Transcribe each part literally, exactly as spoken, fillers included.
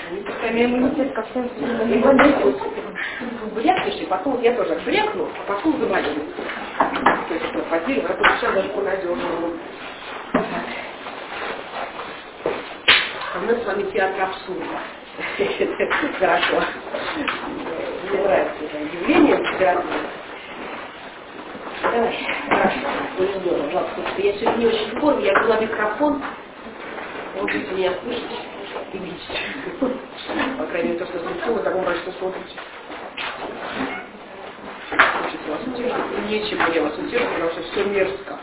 Они пока иммунитет ко всем иммунитет. Брякнешь, и потом я тоже брякну, а потом заболею. То есть это потеря, а то сейчас даже понадежному. А у нас с вами театр абсурда. Хорошо. Мне нравится это явление театра. Давай, хорошо. Очень здорово. Жалко, что я сегодня не очень в форме, я взяла микрофон. Может быть, меня слышите и видите. По крайней мере, то, что слышу, вы таком раньше смотрите. Хочется вас утешить. Нечем мне вас утешить, потому что все мерзко.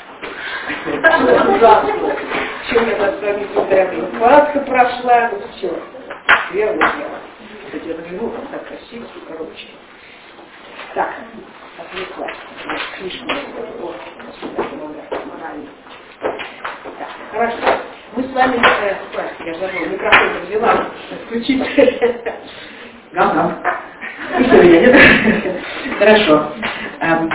Ужасно. Чем я вас с вами поздравляю? Инфаркция прошла, ну все. Верно дело. Кстати, я загляну, там так красиво, короче. Так, отвлеклась. Книжку. О, морально. Так, хорошо. Мы с вами, э, я же забыла, микрофон взяла, включить. Гам-гам. Слышно меня, нет? Хорошо. Эм,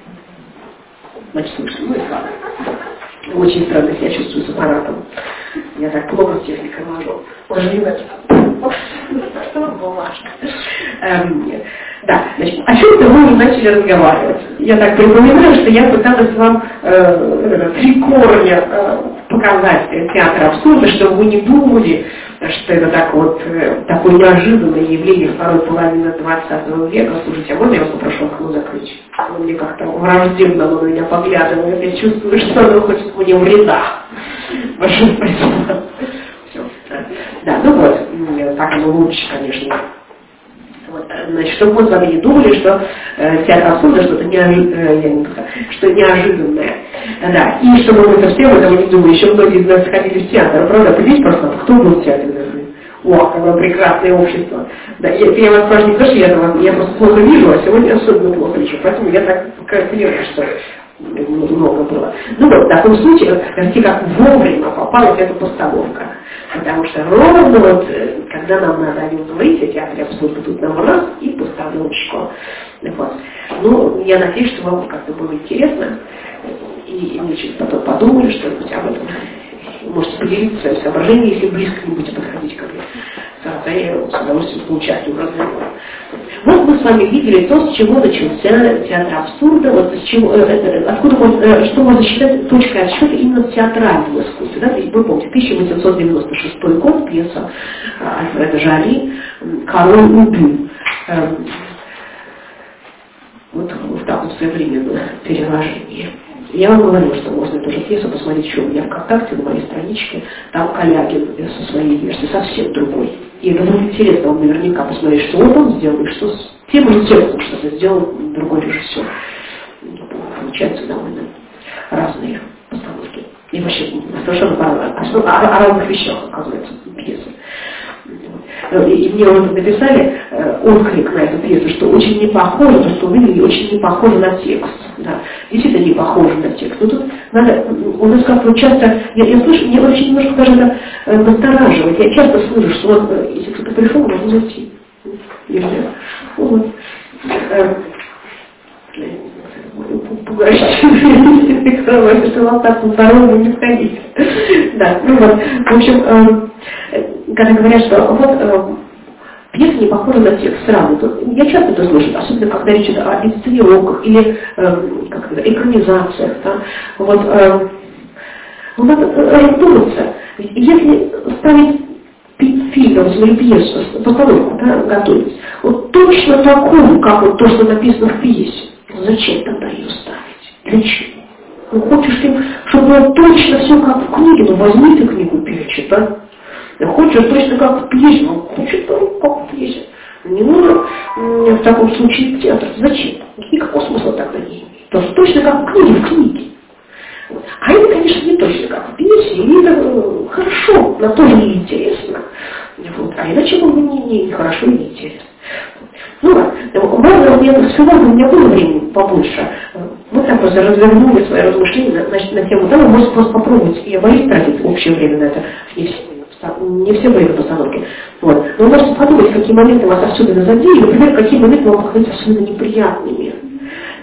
значит, слышно, ну и слава. Очень странно себя чувствую с аппаратом. Я так плохо с техникой ложу. Можно не знать. Что бумажка. Эм, да, значит, о чем-то мы начали разговаривать. Я так припоминаю, что я пыталась вам э, три корня э, показать театр абсурда, чтобы вы не думали, что это так вот, э, такое неожиданное явление второй половины двадцатого века. Слушайте, а можно я вас попрошу окно закрыть? Он мне как-то враждебно на меня поглядывает. Я чувствую, что оно хочет мне вреда. Большое спасибо. Все. Да, ну вот, так оно лучше, конечно. Вот, значит, чтобы мы с вами не думали, что э, театр абсурда что-то неожи... э, что неожиданное. Да, и чтобы мы совсем этого не думали, еще многие из нас ходили в театр, правда, подивись просто, кто был в театре? О, какое прекрасное общество. Да, я, я вас спрашиваю не то, что я, вас, я просто плохо вижу, а сегодня особенно плохо вижу, поэтому я так понимаю, что много было. Ну вот, в таком случае, скажите, как вовремя попалась эта постановка. Потому что ровно вот, когда нам надо о нем говорить, о театре абсурда, тут нам раз и постановочку. Вот. Ну, я надеюсь, что вам как-то было интересно. И мы чуть потом подумали, что-нибудь об этом. Можете поделиться своими соображениями, если близко не будете подходить ко мне. Тогда я с удовольствием поучаствую в разговоре. Вот мы с вами видели то, с чего начался театр абсурда, вот с чего, э, откуда можно, э, что можно считать точкой отсчета именно в театральном искусстве. Да? Вы помните, тысяча восемьсот девяносто шестой год, пьеса э, Альфреда Жари «Король Убю». Э, вот в таком современном переложении. Я вам говорю, что можно эту же пьесу посмотреть еще у меня ВКонтакте, на моей страничке. Там Калягин со своей версией совсем другой. И это будет интересно вам наверняка посмотреть, что вот он сделал, и что с тем же текстом что-то сделал другой режиссер. Получаются довольно разные постановки. И вообще совершенно о, о, о разных вещах, оказывается, пьесы. И мне уже написали э, отклик на эту пьесу, что очень не похоже, то, что увидели, очень не похоже на текст. Да. Действительно не похоже на текст. Но тут надо, у нас как-то часто, я, я слышу, мне очень немножко даже это э, настораживает. Я часто слышу, что вот, э, если кто-то пришел, можно зайти. Нельзя. Вот. Э, пугающий, что вам так на здоровье не входить. Да, ну вот, в общем, когда говорят, что вот пьеса не похожа на текст сразу, то я часто это слышу, особенно когда речь идет о инсценировках или как это, экранизациях. Да? Вот, ну, надо раздуматься. Если ставить фильм, свою пьесу, постановку, да, готовить, вот точно такую, как вот то, что написано в пьесе, зачем тогда ее ставить? Для чего? Ну, хочешь ты, чтобы было точно все как в книге, ну возьми ты книгу, перечитай. Хочешь точно как в пьесе, ну почитай как в пьесе. Не нужно в таком случае театр. Зачем? Никакого смысла тогда не имеет. Потому что точно как в книге, в книге. А это, конечно, не точно как в пьесе, и это хорошо, но тоже неинтересно. Вот. А иначе было бы не, не, не хорошо и неинтересно. Ну ладно, можно, у меня, сегодня у меня было времени побольше. Мы так просто развернули свои размышления на, на тему того, можете просто попробовать. Я боюсь тратить общее время на это. Не все, не все время постановки. Вот. Но вы можете подумать, какие моменты вас особенно задели, например, какие моменты вам показались особенно неприятными. И, и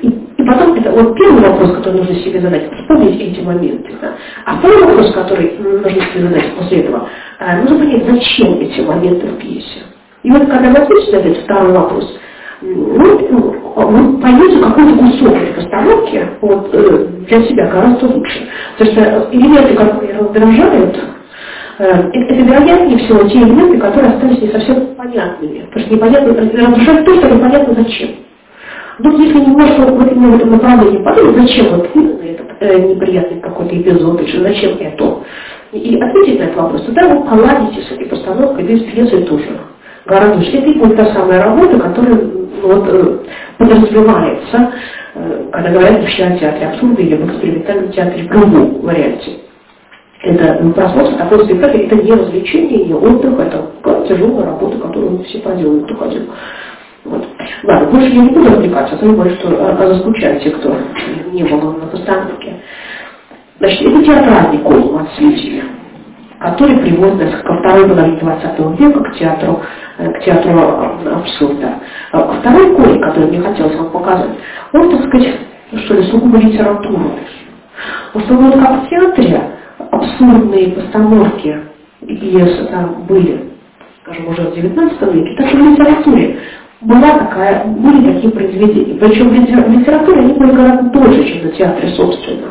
потом, это вот первый вопрос, который нужно себе задать, вспомнить эти моменты. Да? А второй вопрос, который нужно себе задать после этого, нужно понять, зачем эти моменты в пьесе. И вот когда вы ответите на этот второй вопрос, вы, вы поймете какой-то кусок этой постановки вот, для себя гораздо лучше. Потому что элементы, которые раздражают, это, вероятнее всего, те элементы, которые остались не совсем понятными. Потому что непонятно, раздражает то, что непонятно зачем. Ну, если немножко вот именно в этом направлении подумать, зачем вот именно этот э, неприятный какой-то эпизод, или зачем это, и, и ответить на этот вопрос, тогда вы поладите с этой постановкой, да и с пьесой тоже. Гораздо лучше. Это будет та самая работа, которая вот, э, подразумевается, э, когда говорят в театре абсурда или в экспериментальном театре в любом варианте. Это ну, просмотр такой спектакль, это не развлечение, не отдых, это тяжелая работа, которую все проделали, кто ходил. Вот. Ладно, больше я не буду отвлекаться, а то я боюсь, что а, а заскучаете, кто не был на постановке. Значит, это театральный кол от Свидия, который приводит нас ко второй половине двадцатого века к театру, к театру абсурда. Второй кол, который мне хотелось вам показать, он, так сказать, что ли, сугубо литературный. В основном, как в театре, абсурдные постановки и пьесы там были, скажем, уже в девятнадцатом веке, так и в литературе была такая, были такие произведения. Причем в литературе они были гораздо дольше, чем на театре, собственно.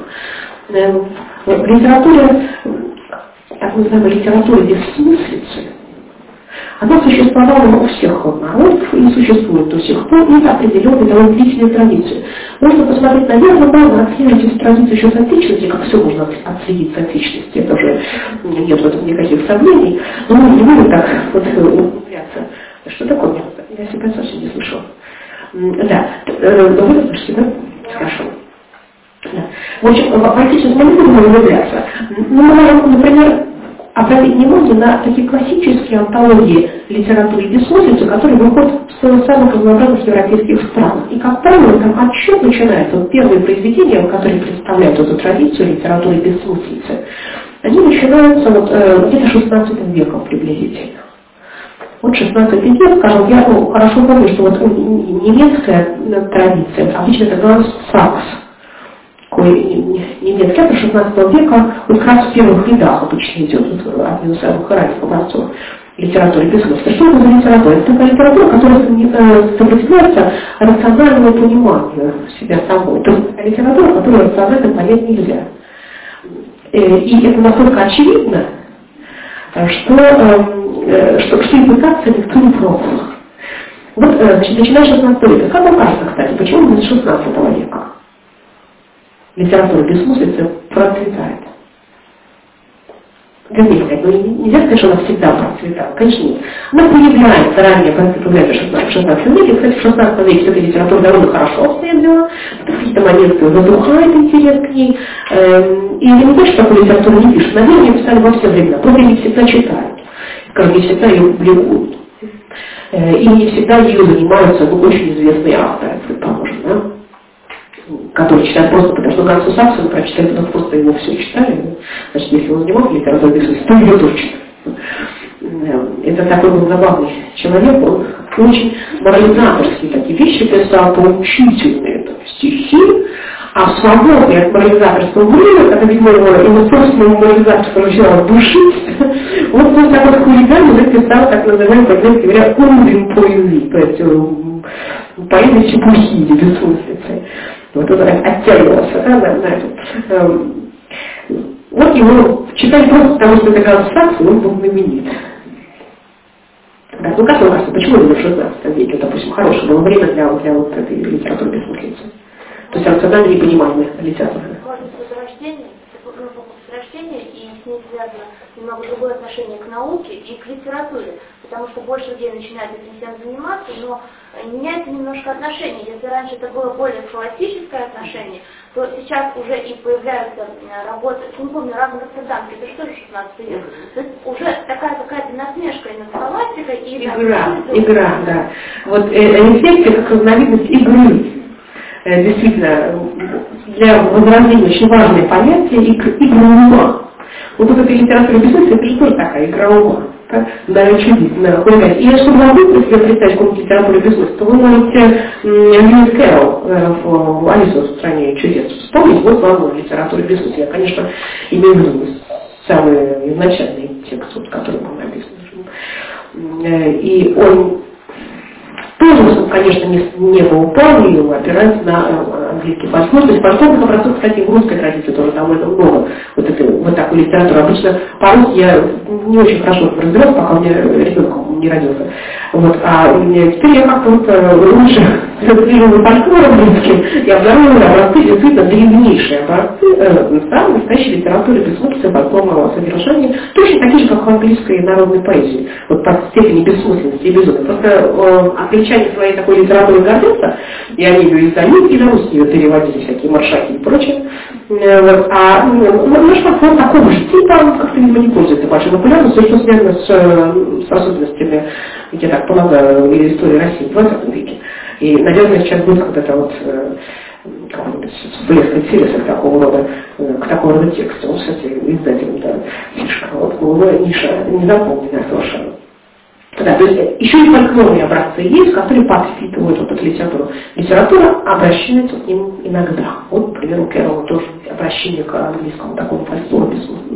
В литературе, так называемой литературе бессмыслицы, она существовала у всех народов и существует до сих пор, и определенной довольно длительной традиции. Можно посмотреть, наверное, можно отслеживать эту традицию еще с античности, как все можно отследить с античности, это уже нет в этом никаких сомнений, но мы не будем так вот углубляться. Что такое? Я себя совсем не слышала. Да, вы слышите, да? Хорошо. Да. В общем, в античности мы не будем углубляться. Но мы можем, например, обратить внимание на такие классические антологии литературы бессмыслицы, которые выходят в самых разнообразных европейских странах. И, как правило, там отчет начинается, вот первые произведения, которые представляют эту традицию литературы бессмыслицы, они начинаются вот, э, где-то шестнадцатым веком приблизительно. Вот шестнадцатый век, скажем, я ну, хорошо помню, что вот немецкая традиция, обычно это Ганс Сакс, немецкий автор шестнадцатого века, он как раз в первых рядах обычно идет, вот, один из самых ранних образцов литературы бессмыслицы. Что это за литература? Это такая литература, которая сопротивляется рациональному пониманию себя самой. То есть литература, которую рационально понять нельзя. И это настолько очевидно, что что, что и пытаться никто не пробовал. Вот, значит, начиная с шестнадцатого века. Как вам кажется, кстати, почему именно с шестнадцатого века литература бессмыслицы процветает? Вернее сказать, ну нельзя сказать, что она всегда процветала. Конечно, нет. Она появляется ранее, появляется в шестнадцатом веке. Кстати, в шестнадцатом веке эта литература довольно хорошо обстоят дела. В какие-то моменты затухает интерес к ней. И я не знаю, что такую литературу не пишут. Наверное, ее писали во все времена. Просто не всегда читают. Скажем, не всегда ее публикуют. И не всегда ее занимаются ну, очень известные авторы, предположим, да? Которые читают просто потому, что Гансу Саксу прочитали, потому что просто его все читали. Значит, если он занимался литературой бессмыслицы, то ее тоже читали. Это такой был забавный человек, он очень морализаторские такие вещи писал, поучительные там, стихи, а в свободное от морализаторского время, когда, видимо, его, его собственное морализаторство начинало душить, он после того, как хулиган уже писал, так называемый, по-английски говоря, умным поэзии, то есть поэзии чепухи, бессмыслицы. Вот он оттягивался, да, на, на эту. Эм, вот его читали просто потому, что это Ганс Сакс, и он был знаменит. Да, ну как вам кажется, почему именно в шестнадцатом веке, допустим, хорошее было время для, для вот этой литературы бессмыслицы? То есть рационально непонимаемой литературы. Может быть, возрождение, возрождение, и с ней связано немного другое отношение к науке и к литературе, потому что больше людей начинают этим всем заниматься, но меняется немножко отношение. Если раньше это было более схоластическое отношение, то сейчас уже и появляются работы, не помню, Равен Роттердамский, это что же шестнадцатый век? То есть уже такая какая-то насмешка и над схоластикой, и... Игра, игра, да. Вот э, рефлексия как разновидность игры. Действительно, для возрождения очень важное понятие игра ума. Вот эта литература бессмыслицы, это же тоже такая игра ума. Да, чудесно. И чтобы вам быстро себе представить какую-нибудь литературу без смысла, то вы можете Льюис Кэрролл в «Алису в стране чудес» вспомнить. Вот вам литература без смысла. Я, конечно, имею в виду самый изначальный текст, вот, который был написан. И он тоже, конечно, не, не был упал, опираясь на английский фольклор. То есть фольклорных образцов, кстати, в русской традиции тоже довольно много. Вот, это, вот такой литературы. Обычно по-русски я не очень хорошо разбиралась, пока у меня ребенок не родился. Вот. А теперь я как-то вот лучше разбирала фольклор английский и обнаружила образцы действительно древнейшие образцы э, самой настоящей литературы бессмыслицы фольклорного содержания, точно такие же, как в английской народной поэзии. Вот по степени бессмысленности и безумия. Просто э, англичане своей такой литературой гордятся, и они ее издают, и на русский ее переводили всякие маршаки и прочее. Э, вот. А ну, наш фольклор такого же типа, как-то, видимо, не пользуется большой популярностью, что связано с, с особенностями, я так полагаю, истории России в двадцатом веке. И, наверное, сейчас будет когда-то вот э, какой-нибудь всплеск интереса к такого рода, э, к такого рода тексту. Он, кстати, издателем, да, фишка. Вот, ну, ниша не запомненная совершенно. Да, то есть еще и фольклорные образцы есть, которые подпитывают вот эту литературу. Литература обращается к ним иногда. Вот, например, у Кэрролла тоже обращение к английскому такому фольклору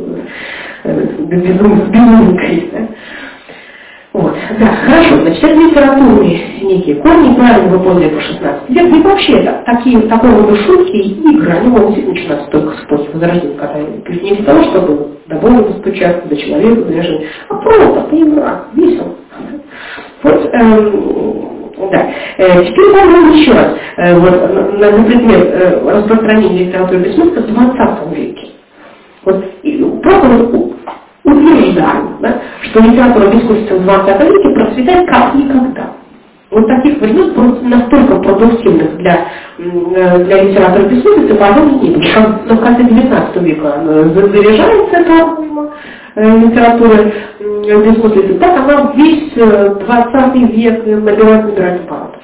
безумненькой. Да? Вот, да, хорошо, значит, это литературные некие корни, правильно вы поняли по шестнадцатому веку. И вообще это такие, такого рода шутки и игры, они могут начинаться только с эпохи Возрождения, когда не для того, чтобы до Бога достучаться, до человека, до женщины, а просто поиграть, весело. Вот, эм, да. Э, теперь поговорим еще раз э, вот, на, на предмет э, распространения литературы бессмыслицы в двадцатом веке. Вот, и, просто вот, утверждаем, да, что литература бессмыслицы в двадцатом веке процветает как никогда. Вот таких времен просто настолько продуктивных для, для литературы бессмыслицы, пожалуй, не было. Но в конце девятнадцатого века заряжается эта литература бессмыслицы, так она весь двадцатый век набирает, набирает аппаратов.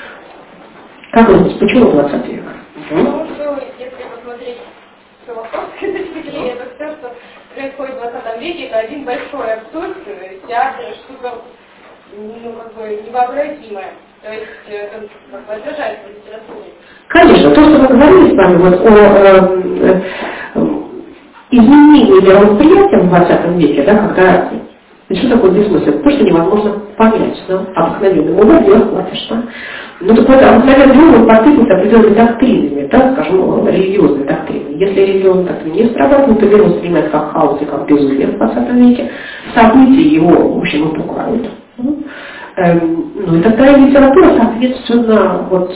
Как вы думаете, почему двадцатый век? Потому что, если посмотреть философское точки зрения, то все, что происходит в двадцатом веке, это один большой абсурд, театр, что-то, ну, как бы, невообразимое. То есть, это как бы отражается в литературе. Конечно, то, что мы говорили с вами вот, о э, э, изменении мировосприятия в двадцатом веке, да, когда, что такое бессмыслие? То, что невозможно понять, да, обыкновенным умом не охватишь, да. Ну, так вот, обыкновенный ум подпитывается определенными доктринами, да, скажем, религиозной доктриной. Если религиозная доктрина не срабатывает, то мир воспринимается как хаос и как безумие в двадцатом веке. События его, в общем, и пугают. Эм, ну, и тогда и литература, соответственно, вот,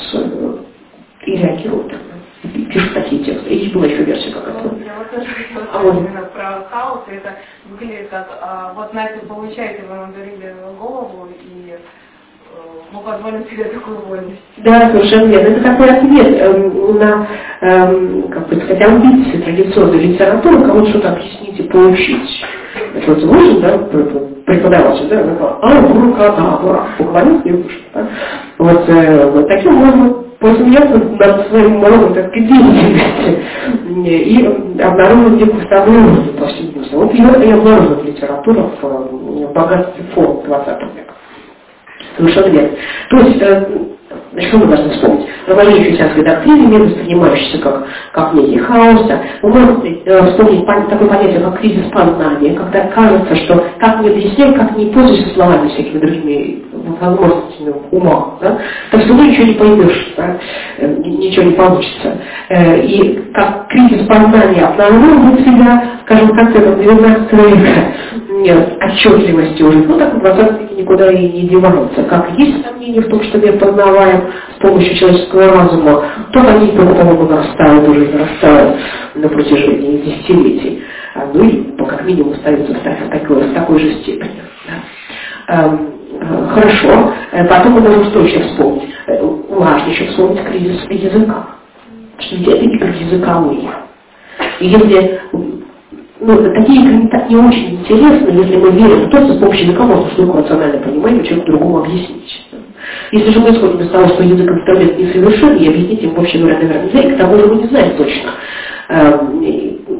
и реагирует. Пишут такие тексты. И была еще версия какая-то. Я вот тоже хотела сказать именно про хаос, и это выглядит как, а, вот Настя, получаете, вы нам дарили голову, и э, мы позволим себе такую вольность. Да, совершенно верно. Это такой ответ э, на, э, как бы сказать, амбиции традиционной литературы, кому-то что-то объяснить и поучить. Это вот слушай, да, преподаватель, да, а, буркадабра, поклонился и вышел. Да? Вот, э, вот таким можно посмеяться над своим родом, так сказать, деятельности и обнаружить некую вторую повседневность. Вот ее и обнаруживает литература в, в богатстве форм двадцатого века. Совершенно верно. То есть, э, что мы должны вспомнить? Разложение христианской доктрины, мир воспринимающийся как, как некий хаос. Мы можем э, вспомнить такое понятие, как кризис познания, когда кажется, что как не объяснять, как не пользуешься словами всякими другими возможностями ума, да, так что ты ничего не поймешь, да, ничего не получится. И как кризис познания обнаруживает себя, скажем, в конце девятнадцатого века, нет, отчетливости уже, ну так в двадцатом веке никуда и не деваются. Как есть сомнения в том, что мы познаваем с помощью человеческого разума, то они по-тому нарастают, уже нарастают на протяжении десятилетий. Ну и как минимум остаются в такой, в такой же степени. Да. Хорошо. Потом мы можем что еще вспомнить? Важно еще вспомнить кризис языка. Что ведь это игры языковые. И если ну, такие игры не, так не очень интересны, если мы верим в то, что с помощью языка можно штуку рационально понимать и человеку другому объяснить. Если же мы исходим из того, что язык инструмент несовершенный, и объяснить им в общем говоря, наверное, нельзя, и к тому же мы не знаем точно,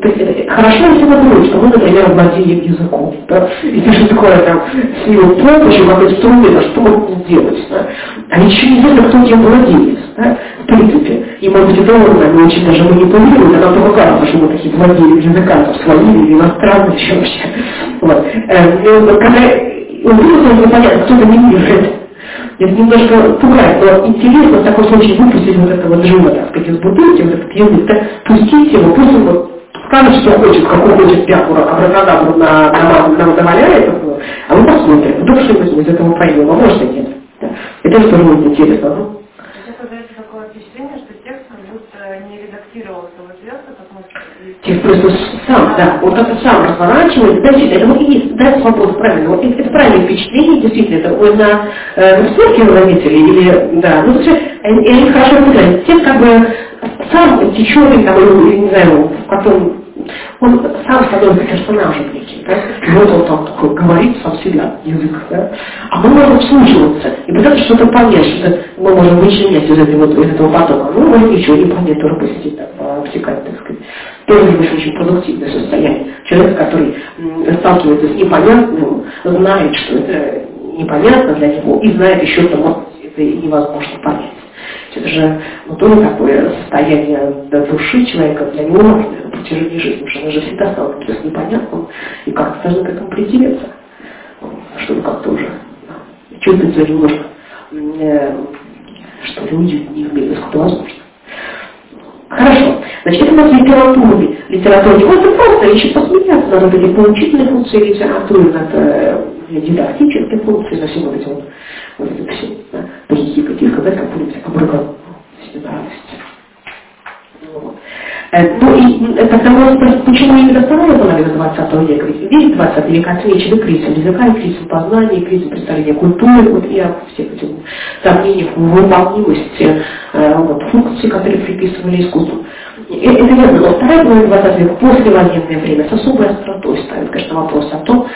То есть, хорошо, если вы думаете, что мы, например, владеем языком, да, и пишет такое там, с него помощью, как инструмент, а что можно сделать, да? А еще неизвестно, кто этим владеет, да, в принципе. И, может быть, это он нами очень даже манипулирует, а нам только кажется, что мы такие владеем языками, своими или иностранными, еще вообще. Вот. Но когда увидел, непонятно, кто-то не видит. Это немножко пугает, но интересно в таком случае выпустить вот этого джина, так сказать, из бутылки, вот этот язык, да, пустить его, пусть он вот скажет, что хочет, какой хочет пятку, абракадабру на, на, на, на наваляет, а мы посмотрим, вдруг что-нибудь из этого поймем, а может и нет. Да. Это тоже будет интересно. Ну? Сейчас создается такое впечатление, что текст как будто не редактировался вот сверху, как мы... Текст просто сам, да, он как-то сам разворачивает, да, это вот и есть, дать свободу, правильно, вот это, это правильное впечатление, действительно, это вы на э, сверхе заметили, или, да, ну, слушай, они, они хорошо выглядят, текст как бы сам течет, там, не знаю, в каком, он сам становится персонажем неким, да? Вот он там такой говорит сам себя, язык, да? А мы можем вслушиваться и пытаться что-то понять, что-то мы можем вычленять из этого, из этого потока. Ну, можем ничего не понять, тоже посидеть, так, обтекать, так сказать. Тоже не очень продуктивное состояние. Человек, который м, сталкивается с непонятным, знает, что это непонятно для него, и знает еще, что может, это невозможно понять. Это же ну, тоже такое состояние души человека для него на протяжении жизни, потому что она же всегда сталкивается с непонятным и как-то должна к этому придереться, чтобы как-то уже да, чувствовать себя немножко, э, что ли, уютнее в мире, насколько возможно. Хорошо. Значит, это у нас литература. Литература не просто просто, еще посмеяться над этой поучительной функцией литературы, над э, дидактической функцией, на все вот эти вот, вот это все, да, похихикать и сказать какую-нибудь обрыганную радость. Вот. Э, ну и тогда можно спросить, почему именно вторая половина двадцатого века? Ведь весь двадцатый век отмечен кризисом языка, кризисом познания, кризисом представления культуры, вот и о всех этих сомнениях в выполнимости э, вот, функций, которые приписывали искусству. Это верно, но вторая половина двадцатого века, послевоенное время, с особой остротой ставит, конечно, вопрос о том,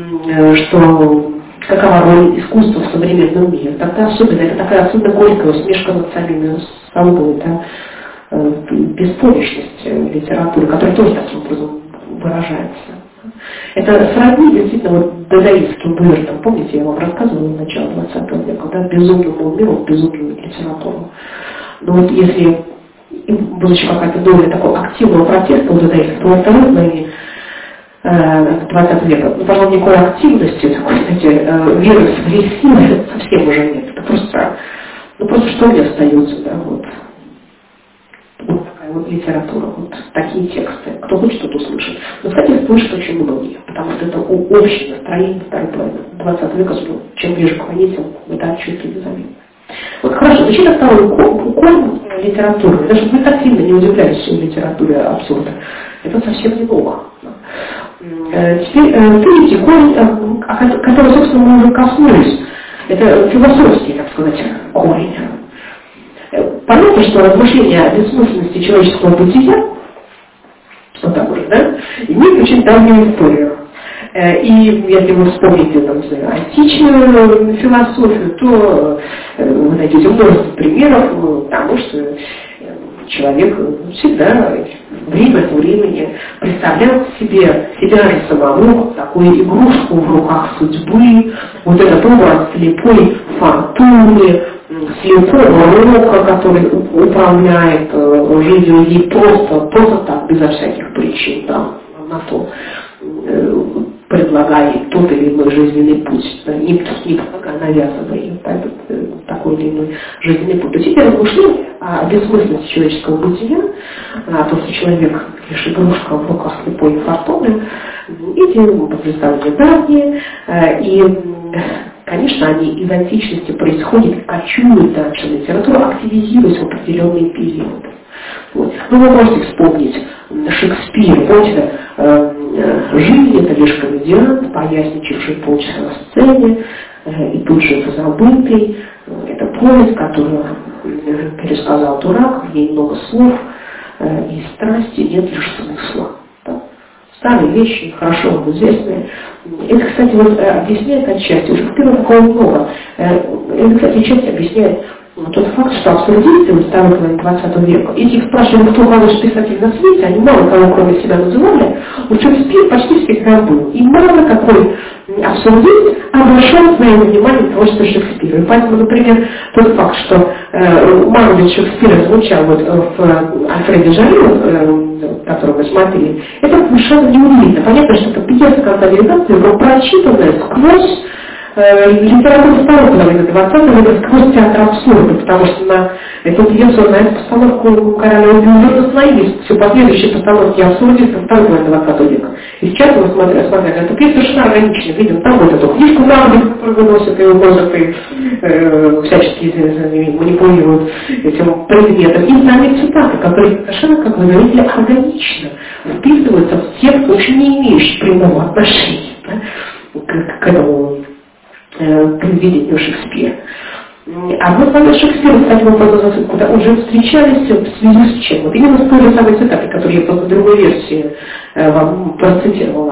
что какова роль искусства в современном мире. Тогда особенно, это такая особенно горькая усмешка над самими собой, да, беспомощность литературы, которая тоже таким образом выражается. Это сродни действительно вот дадаистским Буэртом. Помните, я вам рассказывала в начале двадцатого века, да, безумному миру, безумную литературу. Но вот если была еще какая-то доля такого активного протеста у дадаистов, то во второй половине двадцатого века, ну, пожалуй, никакой активности, такой, знаете, веры в свои силы совсем уже нет. Это просто, ну просто что мне остается, да, вот. Вот такая вот литература, вот такие тексты. Кто хочет, что-то услышит. Но, кстати, слышит очень многие, потому что это общее настроение второй половины двадцатого века, чем ближе к войне, тем это отчетливее заметно. Вот хорошо, значит, это второй укол литературы. Даже мы так сильно не удивлялись, что в литературе абсурда. Это совсем не ново. Теперь третий корень, который, собственно, мы уже коснулись, это философский, так сказать, корень. Понятно, что размышления о бессмысленности человеческого бытия, вот так уже, да, имеет очень давнюю историю. И если вы вспомните, там, античную философию, то вы найдете множество примеров тому, что человек всегда время от времени представлял себе себя же самого, такую игрушку в руках судьбы, вот этот образ слепой фортуны, слепого рока, который управляет жизнью ей просто, просто так, безо всяких причин, да, на то предлагает тот или иной жизненный путь, да, не, не предлагая, навязывая да, такой или иной жизненный путь. То есть эти размышления о бессмысленности человеческого бытия, о том, что человек лишь игрушка в руках слепой фортуны, эти представления давние, и, конечно, они из античности происходят, кочуют дальше литературу, активизируясь в определенные периоды. Вот. Ну, вы можете вспомнить Шекспир, помните, э, «Жизнь — это лишь комедиант, поясничавший полчаса на сцене, э, и тут же забытый». Это повесть, которую э, пересказал дурак, в ней много слов, э, и страсти нет лишь смысла. Да? Старые вещи, хорошо вам известные. Это, кстати, вот, объясняет отчасти, уже в первом такого много, э, это, кстати, отчасти объясняет тот факт, что абсурдисты во второй половине двадцатого века, если их спрашивали, кто хороший писатель на свете, они мало кого кроме себя называли, у Шекспира почти всегда был. И мало какой абсурдист обращал свое внимание на творчество Шекспира. И поэтому, например, тот факт, что э, Макбет Шекспира звучал вот в э, Альфреде Жари, э, которого мы смотрели, это совершенно неудивительно. Понятно, что это пьеса контабилизации, но прочитанная сквозь литература второй половины двадцатого века, сквозь театр абсурда, потому что на эту пьесу, на эту постановку Короля Бюллера остановились все последующие постановки абсурдистов второй половины двадцатого века. И сейчас мы смотрим, смотрим на эту пьесу совершенно органично, видим там вот эту книжку Макбет, которую выносят и увозят, и э, всячески манипулируют этим предметом. И сами цитаты, которые совершенно, как вы заметили, органично вписываются в текст, очень не имеющий прямого отношения, да, к, к этому произведению Шекспира. А вот слова Шекспира, кстати, мы куда уже встречались в связи с чем? Вот именно с той самой цитатой, которую я просто в другой версии э, вам процитировала.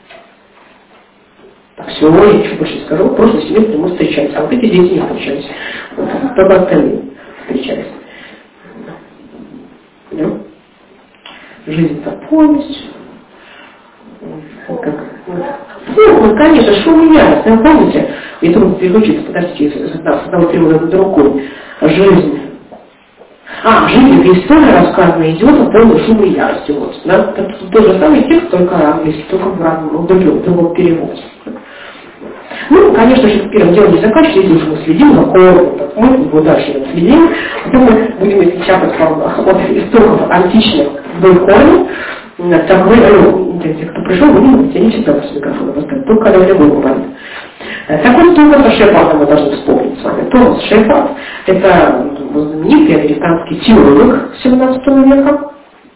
Так, все, я ничего больше не скажу, в прошлом семестре мы встречались, а вот эти дети не встречались. Вот, только остальные встречались. Ну, жизнь-то повесть. Как? Ну, конечно, шум и ярость. Вы помните, и трудно переключиться, подождите, с одного перевода на другой. Жизнь. А, жизнь, это история рассказана, идет о полном шум и ярости. Вот, да? Это тот же самый текст, только английский, только в разном, в другом, в другом переводе. Ну, конечно, Шекспиром дело не заканчивается, если уж мы следим за Корном, так мы его дальше следим. Потом мы будем исчерпать от истоков античных вдоль Корна. Так вы, ну, те, кто пришел, вы не будете, они всегда с микрофона поставят, только когда любой бывает. Так вот, Томаса Шепарда мы должны вспомнить с вами. Томас Шепард – это знаменитый американский теолог семнадцатого века.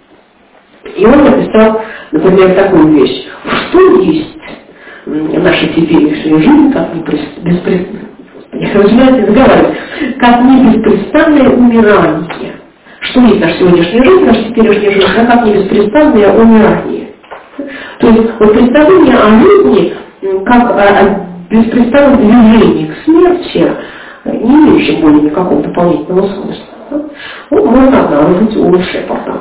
И он написал, например, такую вещь. Что есть наша теперешняя жизнь, как не беспрестанное, я начинаю разговаривать, как не беспрестанное умирание. Что есть наша сегодняшняя жизнь, наша теперешняя жизнь, а как не беспрестанное умирание. То есть вот представление о жизни как о беспрестанном движении к смерти, не имеющем более никакого дополнительного смысла. Вот можно обнаружить у Шепарда.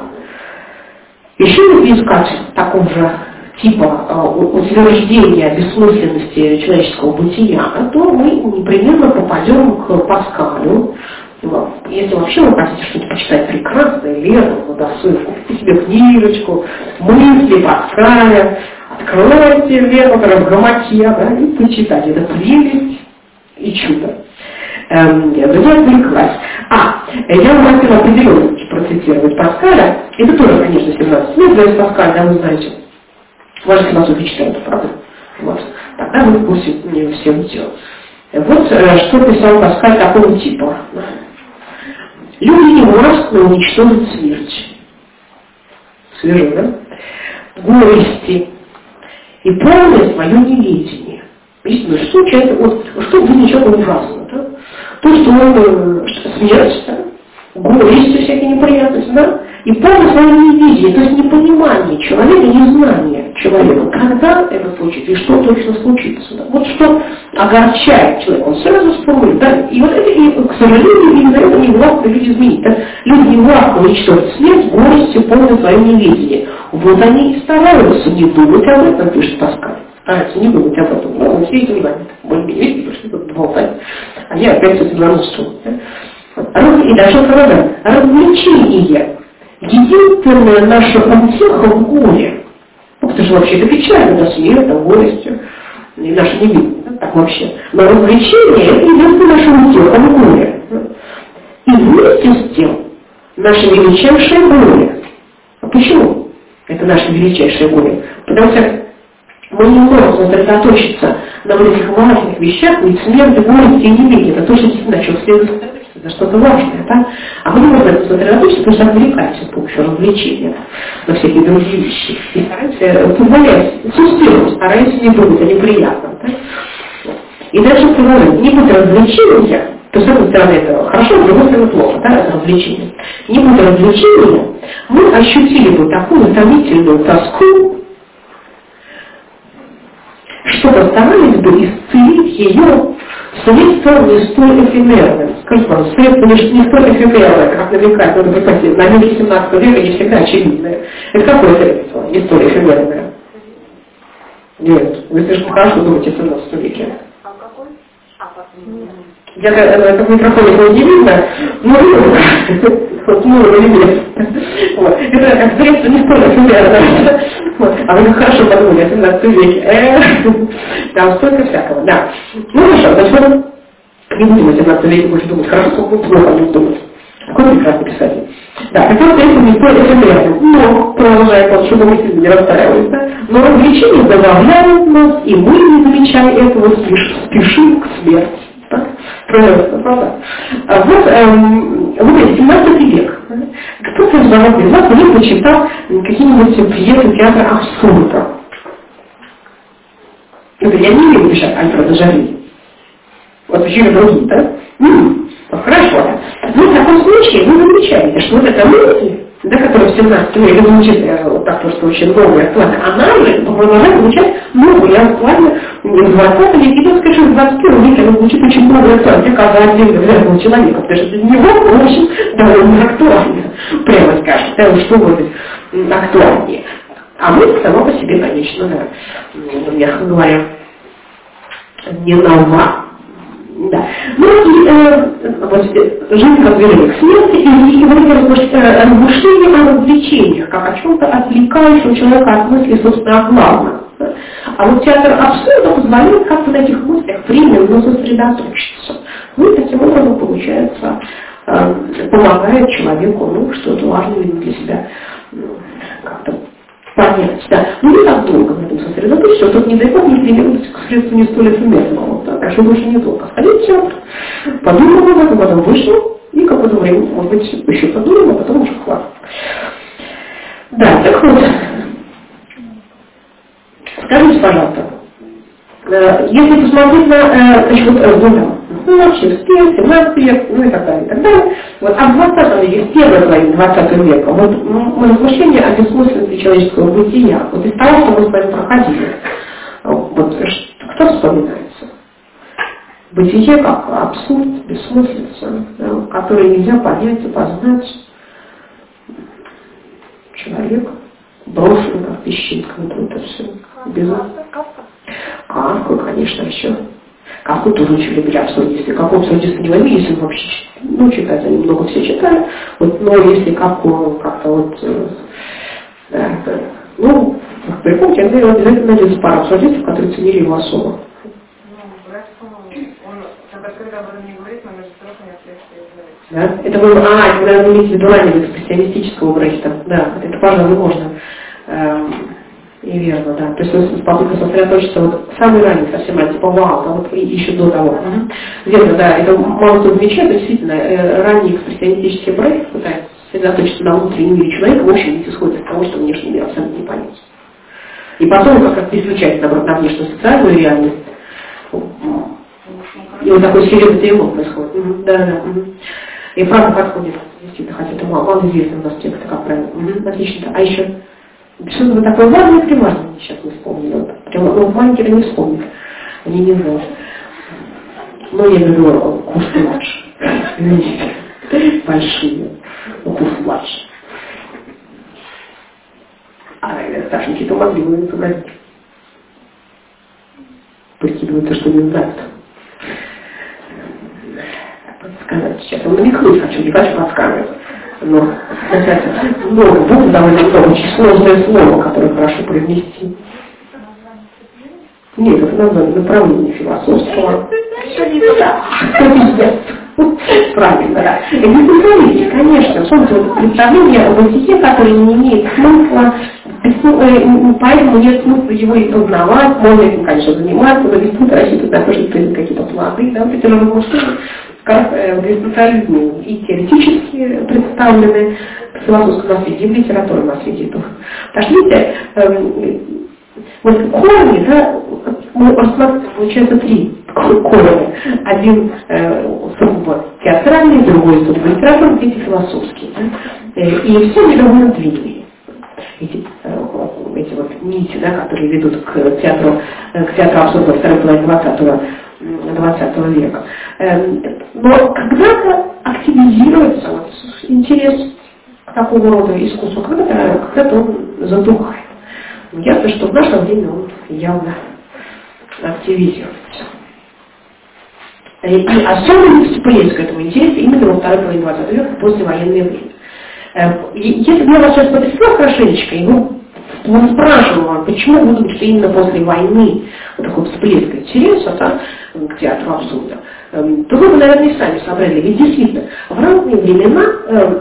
Еще если искать такого же типа утверждения бессмысленности человеческого бытия, то мы непременно попадем к Паскалю. Если вообще вы хотите что-то почитать прекрасное, летом, на досуг, купите себе книжечку, мысли Паскаля, откройте летом, разгроматье, да, и почитайте. Это прелесть и чудо. Эм, я отвлеклась. А, я вам хотела определенно процитировать Паскаля. Это тоже, конечно, семнадцать лет, да, Паскаль, да, вы знаете. Ваши философии читают, правда? Вот. Тогда вы в курсе всем дел. Вот что писал Паскаль такого типа. Люди не властны уничтожить смерть. Свежо, да? Горести и полное свое неведение. Истинно, что случается, вот, что в жизни человека ужасно, да? То, что он, что смерть, да? Горести, всякие неприятности, да? И полное свое неведение, то есть непонимание человека, незнание человека, когда это случится и что точно случится. Да? Вот что огорчает человека, он сразу вспомнит, да? И вот это, и, к сожалению, именно это не властно люди изменить. Да? Люди не властно уничтожить смерть, горести, полное свое неведение. Вот они и стараются не думать об этом, пишет Паскаль. Стараются не думать об этом, но все этим заняты. Более-менее, видите, пришли тут болтать. Они опять с этим заносчивы. И дальше продолжаем. Развлечение. Единственная наша утеха в горе. Ну, это же вообще это печально, да, смерть, горестью. И наша не видно, да, так вообще. Но развлечение – это единственная наша утеха в горе. И вместе с тем наша величайшая горе. А почему это наше величайшее горе? Потому что мы не можем сосредоточиться на вот этих важных вещах, ведь смерть, горести и неведение. Это точно на чем следует сосредоточиться, за что-то важное, да? А мы не можем сосредоточиться, потому что отвлекаемся с помощью развлечения на всякие другие вещи. И стараемся позволять, сустиром, стараемся не думать о неприятном, да? И дальше продолжаем. Не будет развлечения, то с одной стороны это хорошо, с другой стороны плохо, да, это развлечение. Не будет развлечения, мы ощутили бы такую томительную тоску, что постарались бы исцелить ее что есть сон не столь эфемерный. Скажите, пожалуйста, средство не, не столь эфемерное, как намекает, надо представить, на веке семнадцатого века не всегда очевидное. Это какое средство, не столь эфемерное? Нет, вы слишком хорошо думаете в семнадцатом веке. А какой? А, Я это в микрофоне не видно, но вот, ну, или нет. Вот. Это как средство не столь эфемерное. Вот. А вы хорошо подумали, в семнадцатом веке. Э, там столько всякого, да. Ну хорошо, значит, не будем в семнадцатом веке больше думать, хорошо, сколько плохо не думать. Какой прекрасный писатель. Да, это средство не столь эфемерное. Но, продолжает он, чтобы мы сильно не расстраивались, но развлечение забавляет нас, и мы, не замечая этого, спешим к смерти. Так? Правда, правда. А вот, эм, вот семнадцатый век. Кто-то из вас, из вас не почитал какие-нибудь пьесы театра абсурда. Это я не имею сейчас Альфреда Жари. Вот почему другие, да? М-м, хорошо. Ну, в таком случае вы замечаете, что вот эта мысль, да, которая в семнадцатом веке звучит э, вот так, что очень новая и актуальная, она же продолжает звучать новая и актуальная в двадцатом веке, и, так сказать, в двадцать первом веке она звучит очень новая и актуальная, мне кажется, отдельно взятого человека, потому что для него, в общем, довольно актуально, прямо скажем, да, уж что будет актуальнее. А мысль сама по себе, конечно, да, мягко говоря, не нова. Да. Ну и э, вот, жизнь как движение к смерти, и, и вот эти размышления о развлечениях, как о чем-то отвлекающем человека от мысли, собственно, о главном. Да. А вот театр абсурда позволяет как-то на этих мыслях временно сосредоточиться. Ну и таким образом, получается, э, помогает человеку, ну, что-то важное для себя ну, как-то понять, да. Ну не так долго на этом сосредоточиться, что тут не дай бог не примерно к средству не столь эфемерного. Да? А что больше не долго. Сходил в театр, подумал об этом, потом вышел, и какое-то время, может быть, еще подумал, а потом уже хватит. Да, так вот. Скажите, пожалуйста, если посмотреть на, значит, вот, ну, ну, вообще, семнадцатый век, ну и так далее, и так далее. Вот, а в двадцатом веке, в первой половине двадцатого века, вот мы размышления о бессмысленности человеческого бытия, вот из того, что мы с вами проходили, вот, кто вспоминается? Бытие как абсурд, бессмыслица, да, который нельзя понять и познать. Человек брошен как песчинка, вот это все. Безумно. Кавку, конечно, еще. Кавку тоже очень любили абсурдисты. Какого абсурдиста не возьми, если вообще, ну, читать, они много все читали. Вот, но если Кавку как-то вот, да, это, ну, припомните, я говорю, обязательно найдется пара абсурдистов, которые ценили его особо. Ну, Бресту, он так открыто об этом не говорит, но между прочим, я Да? Это было, а, это, наверное, имеете в виду ранее экспрессионистического Брехта. Да, это, пожалуй, можно. Эм, и верно, да. То есть попытка сосредоточиться вот самый ранний совсем ранний, типа вау, да, вот и еще до того. Угу. Верно, да, это мало кто замечает, но действительно, э, ранний экспрессионистический Брехт пытается сосредоточиться на внутреннем мире человека, в общем, ведь исходит из того, что внешний мир абсолютно не понятен. И потом как раз переключается, наоборот, на внешнюю социальную реальность. И вот такой серьезный перелом происходит. Угу. Да, да. Угу. И правда подходит, действительно, хотя это мало, мало известно у нас тексты, как правильно. Угу. Отлично. А еще что-то такое важное, приважное, сейчас не вспомнили. Вот. Прямо, ну, маленькие не вспомнят. Они не знают. Но я говорю, курс младше. Большие. Курс младше. А старшенькие-то могли бы сообразить. Прикидываются, что не знают. Сказать сейчас. Я намекнуть хочу, не хочу подсказывать. Но, много, букв довольно много, очень сложное слово, которое хорошо привнести. Нет, это название направление философского. Правильно, да. Экзистенциализм, конечно, собственно, представление о бытие, которое не имеет смысла, поэтому нет смысла его и познавать, можно этим, конечно, заниматься, но без смысла рассчитывать на то, что это какие-то плоды, да, вот эти размышления, как в экзистенциализме и теоретически представлены в философском наследии, в литературном наследии. Пошлите, эм, вот корни, да, мы рассматриваем, получается, три корни. Один э, сугубо театральный, другой сугубо литературный, третий философский. Да? И все они довольно длинные. Эти, э, эти вот нити, да, которые ведут к театру, к театру абсурда второй половины двадцатого двадцатого века. Но когда-то активизируется вот интерес к такого рода искусству, когда-то, когда-то он затухает. Ясно, что в наше время он явно активизируется. И особенно всплеск к этому интереса именно во второй половине двадцатого века, послевоенное время. Если бы я вас сейчас потрясла хорошенечко, и вы спрашивала, почему вы думаете, что именно после войны вот такой всплеск интереса, да, к театру абсурда, то вы бы, наверное, и сами собрали. Ведь действительно, в разные времена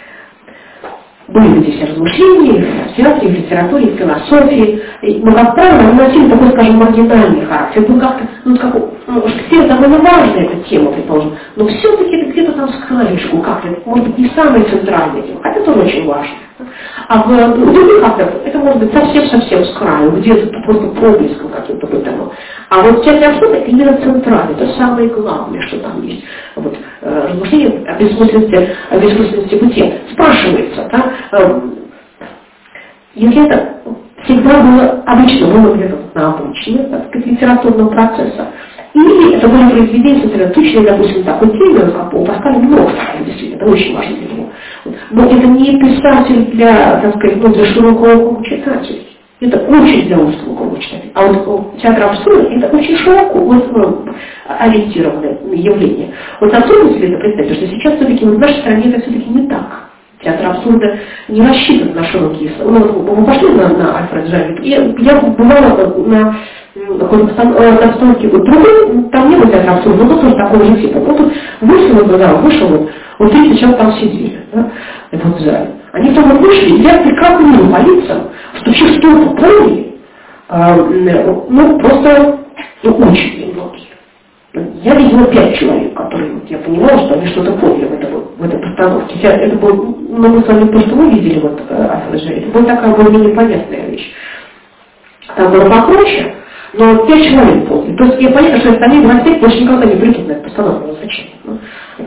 были здесь размышления в театре, в литературе, в философии, но, как правило, они носили такой, скажем, маргинальный характер. Это как-то, ну, как, ну, всем довольно важная эта тема, предположим, но все-таки это где-то там с краешку, как-то, может быть, не самая центральная тема, хотя тоже очень важно. А в, в других авторах это может быть совсем-совсем с краю, где-то просто проблеском каким-то бытовым. А вот часть абсурда это именно центральное, это самое главное, что там есть. Вот, э, размышление о бессмысленности, о бессмысленности бытия. Спрашивается, да, э, если это всегда было, обычно было где-то на обочине, так сказать, литературного процесса, или это были произведения, сосредоточенные, допустим, такой теме, как у Паскаля много, действительно, это очень важно для него. Но это не писатель для, так сказать, ну, для широкого круга читателей. Это очень для узкого круга читателей. А вот театр абсурда это очень широко вот, ну, ориентированное явление. Вот абсурдно себе это представить, что сейчас все-таки в нашей стране это все-таки не так. Театр абсурда не рассчитан на широкие слои. Ну, вот, мы пошли на, на Альфред Жарик. Я, я бывала на обстановке вот другой, там не было театра абсурда, но тоже такого же типа. Вот тут вышел в зал, вышел, вот, вот тридцать человек там сидели, да, это вот в зале. Они там вот вышли, и я прекрасно вижу по лицам, что все что-то поняли, э, ну, просто ну, очень немногие. Я видела пять человек, которые, вот, я понимала, что они что-то поняли в, это, в этой постановке. Я, это был, ну, мы с вами то, что вы видели, вот, Альфред Жарик, это была такая более-менее понятная вещь. Там было покруче, но пять человек поняли. То есть я поняла, что остальные двадцать больше никогда не придут на эту постановку. Зачем? Ну,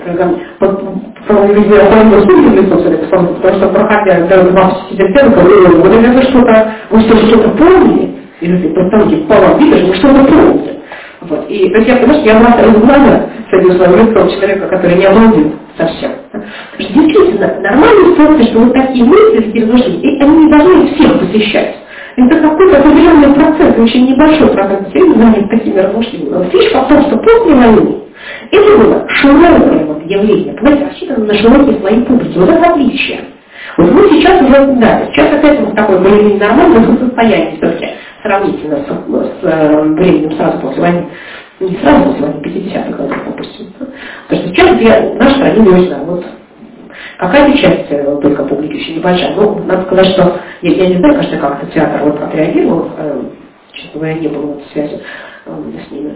потому что проходя два сидерпенка, вот это что-то, вы что, что-то помнили, или ты представьте, по вам видишь, вы что-то помните. Вот. И то есть я понимаю, что я бросаю в глаза с этим своим лицом человека, который не обалдел совсем. Потому что действительно, нормальная ситуация, что вот такие мысли, такие размышления, они не должны всех посещать. Это какой-то определенный процесс, очень небольшой процесс, все занят такими размышлениями. Но фишка в том, что после войны это было широкое вот явление, понимаете, рассчитано на широкие слои публики. Вот это отличие. Вот мы сейчас уже, да, сейчас опять мы в такой более-менее нормальном состоянии, все-таки сравнительно с, с э, временем сразу после войны. Не сразу после войны, пятидесятых годов, допустим. Потому что сейчас я, в нашей стране не знаю, вот какая-то часть только публики очень небольшая. Но надо сказать, что я, я не знаю, конечно, как этот театр вот отреагировал, э, честно говоря, не было вот связи э, с ними.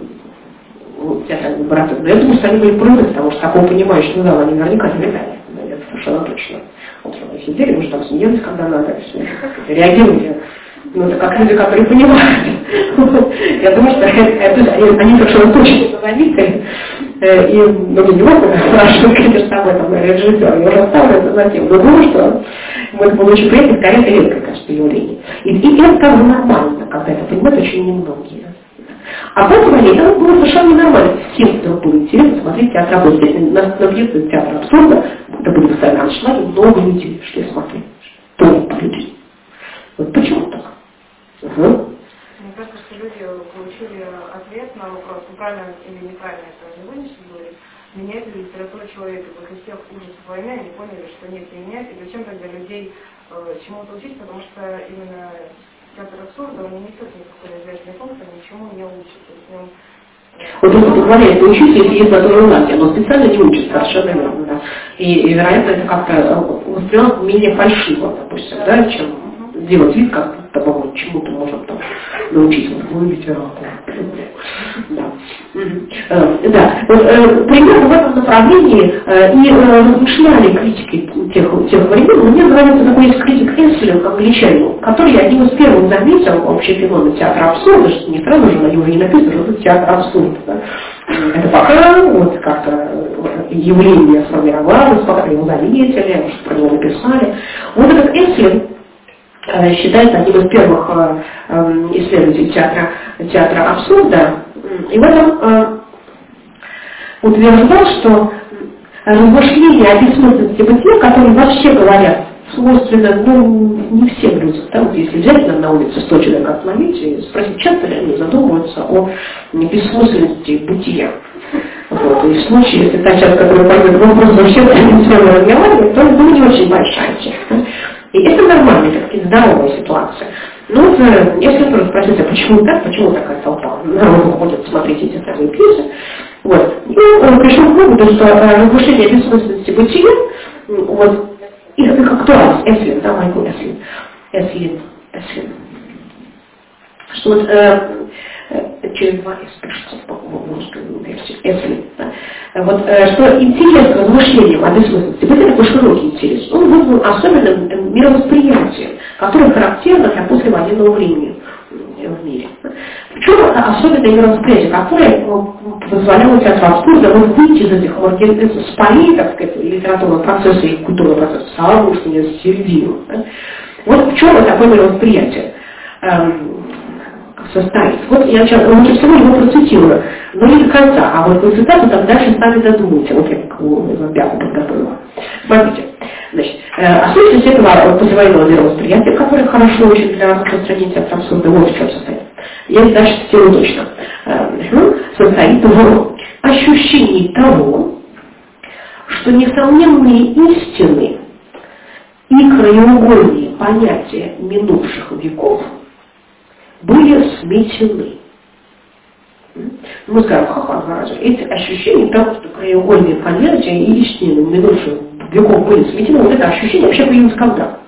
Вот, театральные браты. Но я думаю, что они были против, потому что такого понимающего зала они наверняка не летали. Это совершенно точно. Вот мы сидели, мы же там смеялись, когда надо, реагировали. Ну, это как люди, которые понимают. Я думаю, что это, они совершенно точно заметили. И ну, не могут спрашивать, конечно, об этом режиссер. Я уже оставлю это затем. Но думаю, что это было очень приятно, скорее, это редкое, конечно, явление. И, и это как бы нормально, когда это понимают очень немногие. А в этом момент это было совершенно ненормально. Всем, кто было интересно смотреть театр абсурда. Если на, на пьесу театр абсурда, это были постоянно аншлаги, много людей шли смотреть. Толпа людей. Вот почему так? Угу. Мне кажется, что люди получили ответ на вопрос, правильно или неправильно это не вынесли говорить, меняет ли литература человека. После всех ужасов войны они поняли, что нет, не меняет, и зачем тогда людей э, чему-то учить, потому что именно театр абсурда, он не несет никакой развязной функции, ничему не учит. То есть, он, э, вот он позволяет учиться, если есть на то желание, но специально не учит, совершенно верно. Да. И, и, вероятно, это как-то воспринималось менее фальшиво, допустим, да, чем делать вид, как будто бы чему-то можно там научить в литературе. Да. Mm-hmm. Да. Вот, э, примерно в этом направлении э, и э, размышляли критики тех, тех времен. Мне нравится такой есть критик Эслинг, англичанин, который одним из первых заметил общий феномен театра абсурда, что не сразу же на него не написано, что это театр абсурда. Да? Это пока вот как-то явление сформировалось, пока его заметили, может, про него написали. Вот этот Эслинг считается одним из первых исследователей театра, театра абсурда, И в этом э, утверждал, что размышления о бессмысленности бытия, которые вообще говорят, свойственно, ну, не всем людям. Да? Вот если взять нам на улице сто человек остановить и спросить, часто ли они задумываются о бессмысленности бытия. Вот. И в случае, если та часть, которая пойдет вопрос вообще традиционно разговаривать, то ну, не очень большая часть. И это нормальная, так-таки здоровая ситуация. Но вот, если тоже спросить, а почему так, почему такая толпа народу ходит смотреть эти самые пьесы, вот. И он пришел к выводу, что размышление о бессмысленности бытия, вот, их, их актуальность, Эслин, да, Майкл Эслин, Эслин, Эслин, что вот э, э, через два эс пишется в русской версии, Эслин, да, вот, э, что интерес к размышлениям о бессмысленности бытия такой широкий интерес, он вызван особенным мировосприятием, которое характерно для послевоенного времени в мире. В чем это особенное мировосприятие, которое позволяло театру абсурда вот выйти из этих с полей, так сказать, литературного процесса и культурного процесса, с августа, с середины. Да? Вот в чем это такое мировосприятие эм, состоит. Вот я сейчас лучше всего его процитирую, но не до конца, а вот по цитату там дальше сами додумайте, вот я как Бяку подготовила. Смотрите, значит, э, особенность этого послевоенного мировосприятия, которое хорошо очень для распространения театра абсурда, вот в чем состоит. Я дальше цитирую точно. Э, состоит в ощущении того, что несомненные истины и краеугольные понятия минувших веков были сметены. Мы скажем, ха-ха, эти ощущения того, что краеугольные понятия и истины минувших веков были сметены, вот это ощущение вообще появилось когда?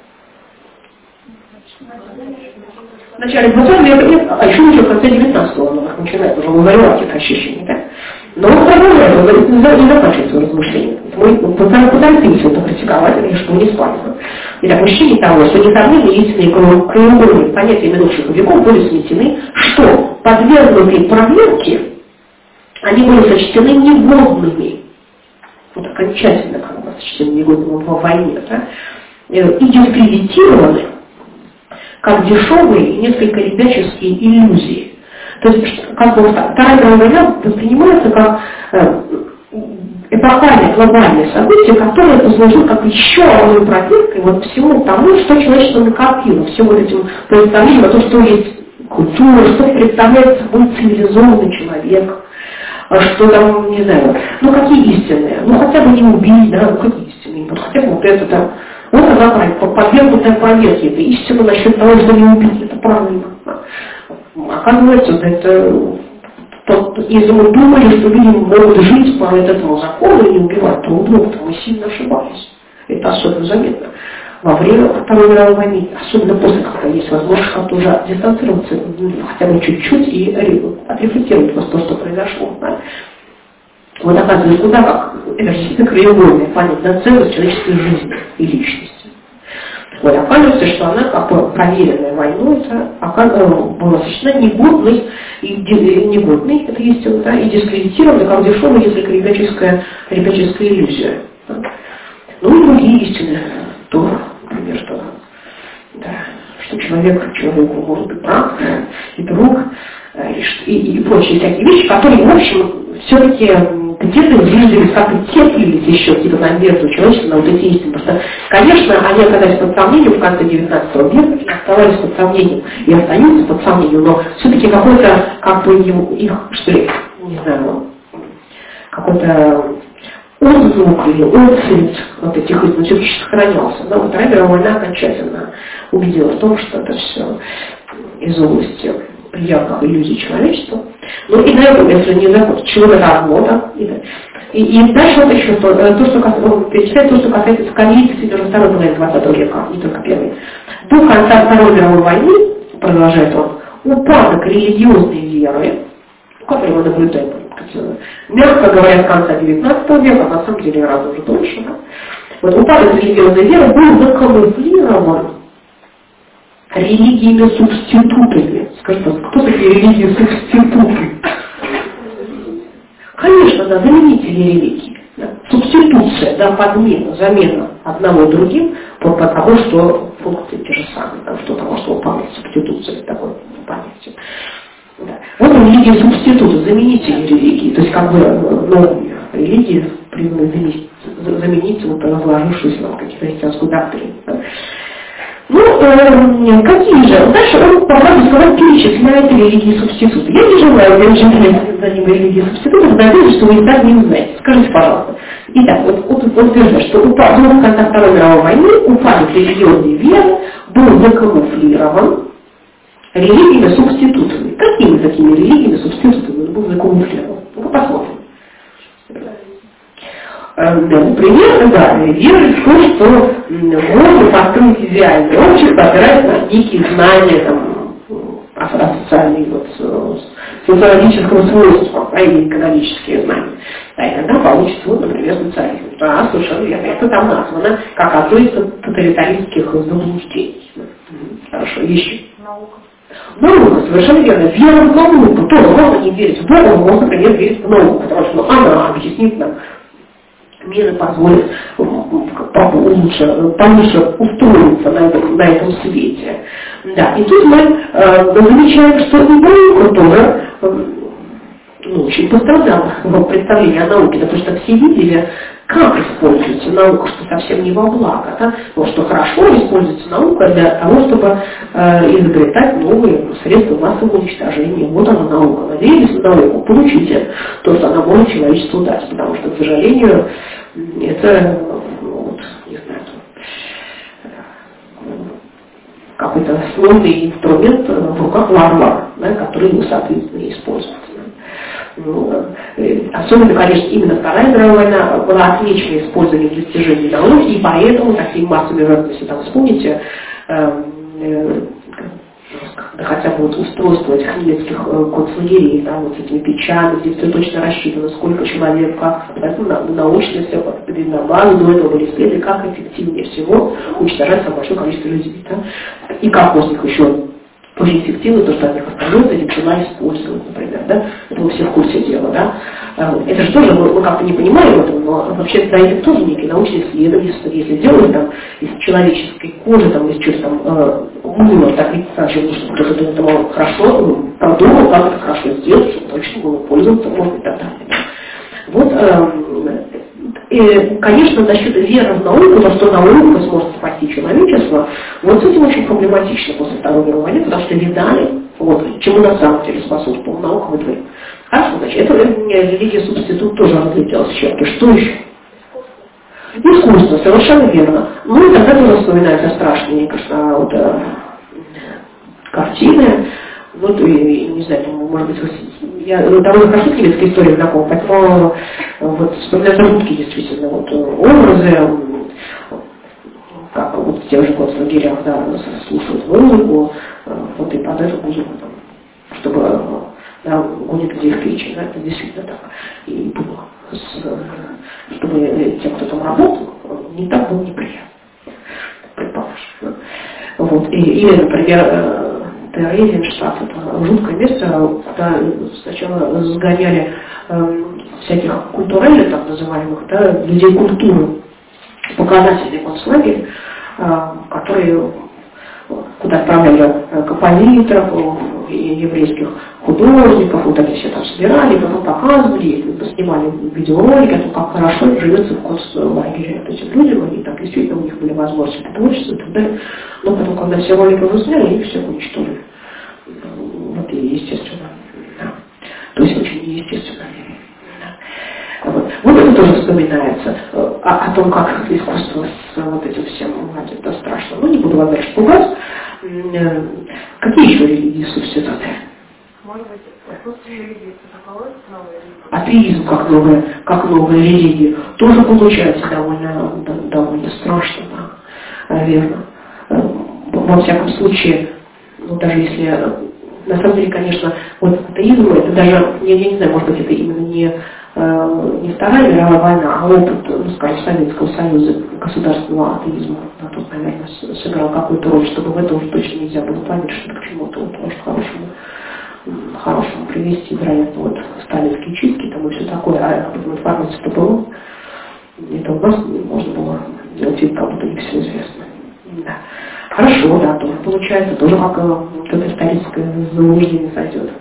В начале двадцатого века, а еще уже в конце девятнадцатого он начинает уже вызревать это ощущение, да? Но он продолжает, он говорит, не заканчивает свое размышление. Мы пытаемся это критиковать, или что не спасибо. И так, ощущение того, что несомненно истинные краеугольные понятия минувших веков были сметены, что подвергнутые проверке, они были сочтены негодными. Вот окончательно как бы сочтены негодными во войне, да? И дискредитированы как дешевые и несколько ребяческие иллюзии. То есть, как бы Вторая мировая война воспринимается как э, эпохальное глобальное событие, которое послужило как еще одной проверкой вот всему тому, что человечество накопило, всем вот этим представлением о том, что есть культура, что представляет собой цивилизованный человек, что там, не знаю, ну какие истинные, ну хотя бы не убить, да, ну какие истинные, вот хотя бы вот это там, вот она подвергнутая проверке, это истина насчет того, что не убить, это правильно. Оказывается, это, то, если мы думали, что люди могут жить по этому закону и не убивать друг друга, то мы сильно ошибались. Это особенно заметно во время Второй мировой войны, особенно после, когда есть возможность как-то уже дистанцироваться хотя бы чуть-чуть и отрефлектировать то, что произошло. Да? Вот оказывается, куда как это же действительно краеугольное понять на ценность человеческой жизни и личности. Вот, оказывается, что она, как бы проверенная войной, это была сочтена негодной, и негодной, это естественно, да, и дискредитирована, как дешевая, несколько ребяческая, ребяческая иллюзия. Да. Ну и другие истины, то, например, что, да, что человек, человеку может быть брат и друг, и, и, и прочие всякие вещи, которые, в общем, все-таки где-то зиждились, как и теплились еще где-то на между человечеством, на вот эти истины. Потому что, конечно, они оказались под сомнением в конце девятнадцатого века, и оставались под сомнением, и остаются под сомнением, но все-таки какой-то, как бы их, что ли, не знаю, какой-то отзвук или отцвет вот этих истин все-таки сохранялся. Но Вторая мировая война окончательно убедила в том, что это все из области приятных иллюзий человечества. Ну и на этом, если не закончить, чего-то развода. И, и, и дальше вот еще то, то что касается, перечисляет то, что касается коалиции уже второй половины двадцатого века, не только первой. До конца Второй мировой войны, продолжает он, упадок религиозной веры, который мы наблюдаем, мягко говоря, с конца девятнадцатого века, на самом деле гораздо уже дольше, да? Вот упадок религиозной веры был закамуфлирован религиями-субститутами. Скажите, кто такие религии-субституты? Конечно, да, заменители религии. Да. Субституция, да, подмена, замена одного другим по тому, что функции те же самые, там, что того, что выполняет субституция, такое понятие. Да. Вот религия субститута, заменители религии, то есть как бы новые религии призваны заменить, заменить вот разложившуюся нам какие-то христианскую доктрину. Ну, э, какие же? Дальше он, по-моему, сказал, перечисляет религии субститута. Я не желаю перечислять за ним религии субститута, надеюсь, что вы и так не знаете. Скажите, пожалуйста. Итак, вот, вот он утверждает, что упад, до конца Второй мировой войны упадок религиозной веры был закамуфлирован религиями субститутами. Какими такими религиями субститутами он был закамуфлирован? Ну-ка посмотрим. Например, да, вера в то, что можно построить идеальное общество, опираясь на некие знания там, о социальной, вот, социологического свойства, а не экономические знания. Да, и тогда получится, вот, например, социализм. Да, совершенно верно. Это там названо как одно из тоталитаристских заблуждений. Хорошо, еще. Наука. Наука, совершенно верно. Вера в науку. Тоже можно не верить в Бога, можно, например, верить в науку, потому что ну, она объяснит нам меры, позволит получше, получше устроиться на этом, на этом свете. Да. И тут мы э, замечаем, что и наука тоже э, ну, очень пострадала в представлении о науке, потому что все видели, как используется наука, что совсем не во благо, да? Но что хорошо используется наука для того, чтобы э, изобретать новые средства массового уничтожения. Вот она наука. Надеялись на науку, получите то, что она может человечеству дать, потому что, к сожалению, это, вот, не знаю, какой-то сложный инструмент в руках варвара, да, который его, соответственно, использует. Ну, особенно, конечно, именно Вторая мировая война была отмечена использованием достижений науки, и поэтому такие массовые жертвы, если там вспомните, э, э, да, хотя бы вот устройство этих немецких концлагерей, да, вот с этими печами, где все точно рассчитано, сколько человек, как, поэтому на, научно все на базу до этого были исследованы, как эффективнее всего уничтожать самое большое количество людей. Да? И как после них еще очень эффективно то, что от них остается, эти пчела используют, например, да, это мы все в курсе дела, да. Это же тоже, мы, мы как-то не понимаем этого, но вообще за этим тоже некие научные исследования, если делают там из человеческой кожи, там, из чего-то там, э, мыло, так и сначала, чтобы кто-то это хорошо продумал, как это хорошо сделать, чтобы точно было пользоваться, может быть, так далее. Вот, э, и, конечно, насчет веры в науку, то, что наука сможет спасти человечество, вот с этим очень проблематично после Второй мировой войны, потому что видали, вот, чему на самом деле способствовала наука в этом. Хорошо, значит, это религия субститут тоже разлетелась в черты. Что еще? Искусство, совершенно верно. Ну и тогда тоже вспоминаются страшные, конечно, вот, э, картины. Вот, и, не знаю, может быть, я довольно хорошо с немецкой историей знаком, поэтому вот вспоминаются жуткие действительно вот, образы, как вот в тех же концлагерях, да, слушают музыку, вот и под эту музыку, там, чтобы, да, гонит где их печень, да, это действительно так и было, с, чтобы тем, кто там работал, не так было неприятно, предположим. Вот, и, или, например, Терезинштадт, это жуткое место, куда сначала сгоняли э, всяких культурелей, так называемых, да, людей культуры, показателей концлагеря, э, которые куда отправляли композиторов, и еврейских художников, вот они все там собирали, потом показывали, снимали видеоролики о том, как хорошо живется в концлагере этим людям, они там действительно, у них были возможности творчества и так далее. Но потом, когда все ролики уже сняли, их всех уничтожили. Вот и естественно. Да. То есть очень неестественно. Да. Вот. вот это тоже вспоминается о, о том, как искусство с вот этим всем ладит, это страшно. Ну, не буду вас дальше пугать. Какие еще религии субституты? Может быть, отсутствие религии, это новая религия? Атеизм как новая, как новая религия тоже получается довольно, довольно страшно, да, верно. Во всяком случае, ну, даже если, на самом деле, конечно, вот атеизм, это даже, я, я не знаю, может быть, это именно не, не Вторая мировая война, а опыт, ну, скажем, Советского Союза, государственного атеизма, да, тут, наверное, сыграл какую-то роль, чтобы в это уже точно нельзя было поверить, что к чему-то вот, может, хорошему. хорошему привести, вероятно, вот сталинские чистки там и все такое, а об этом информация-то была. Это у нас можно было делать вид, как будто не все известно. Да. Хорошо, да, тоже получается, тоже как вот это историческое заблуждение сойдет.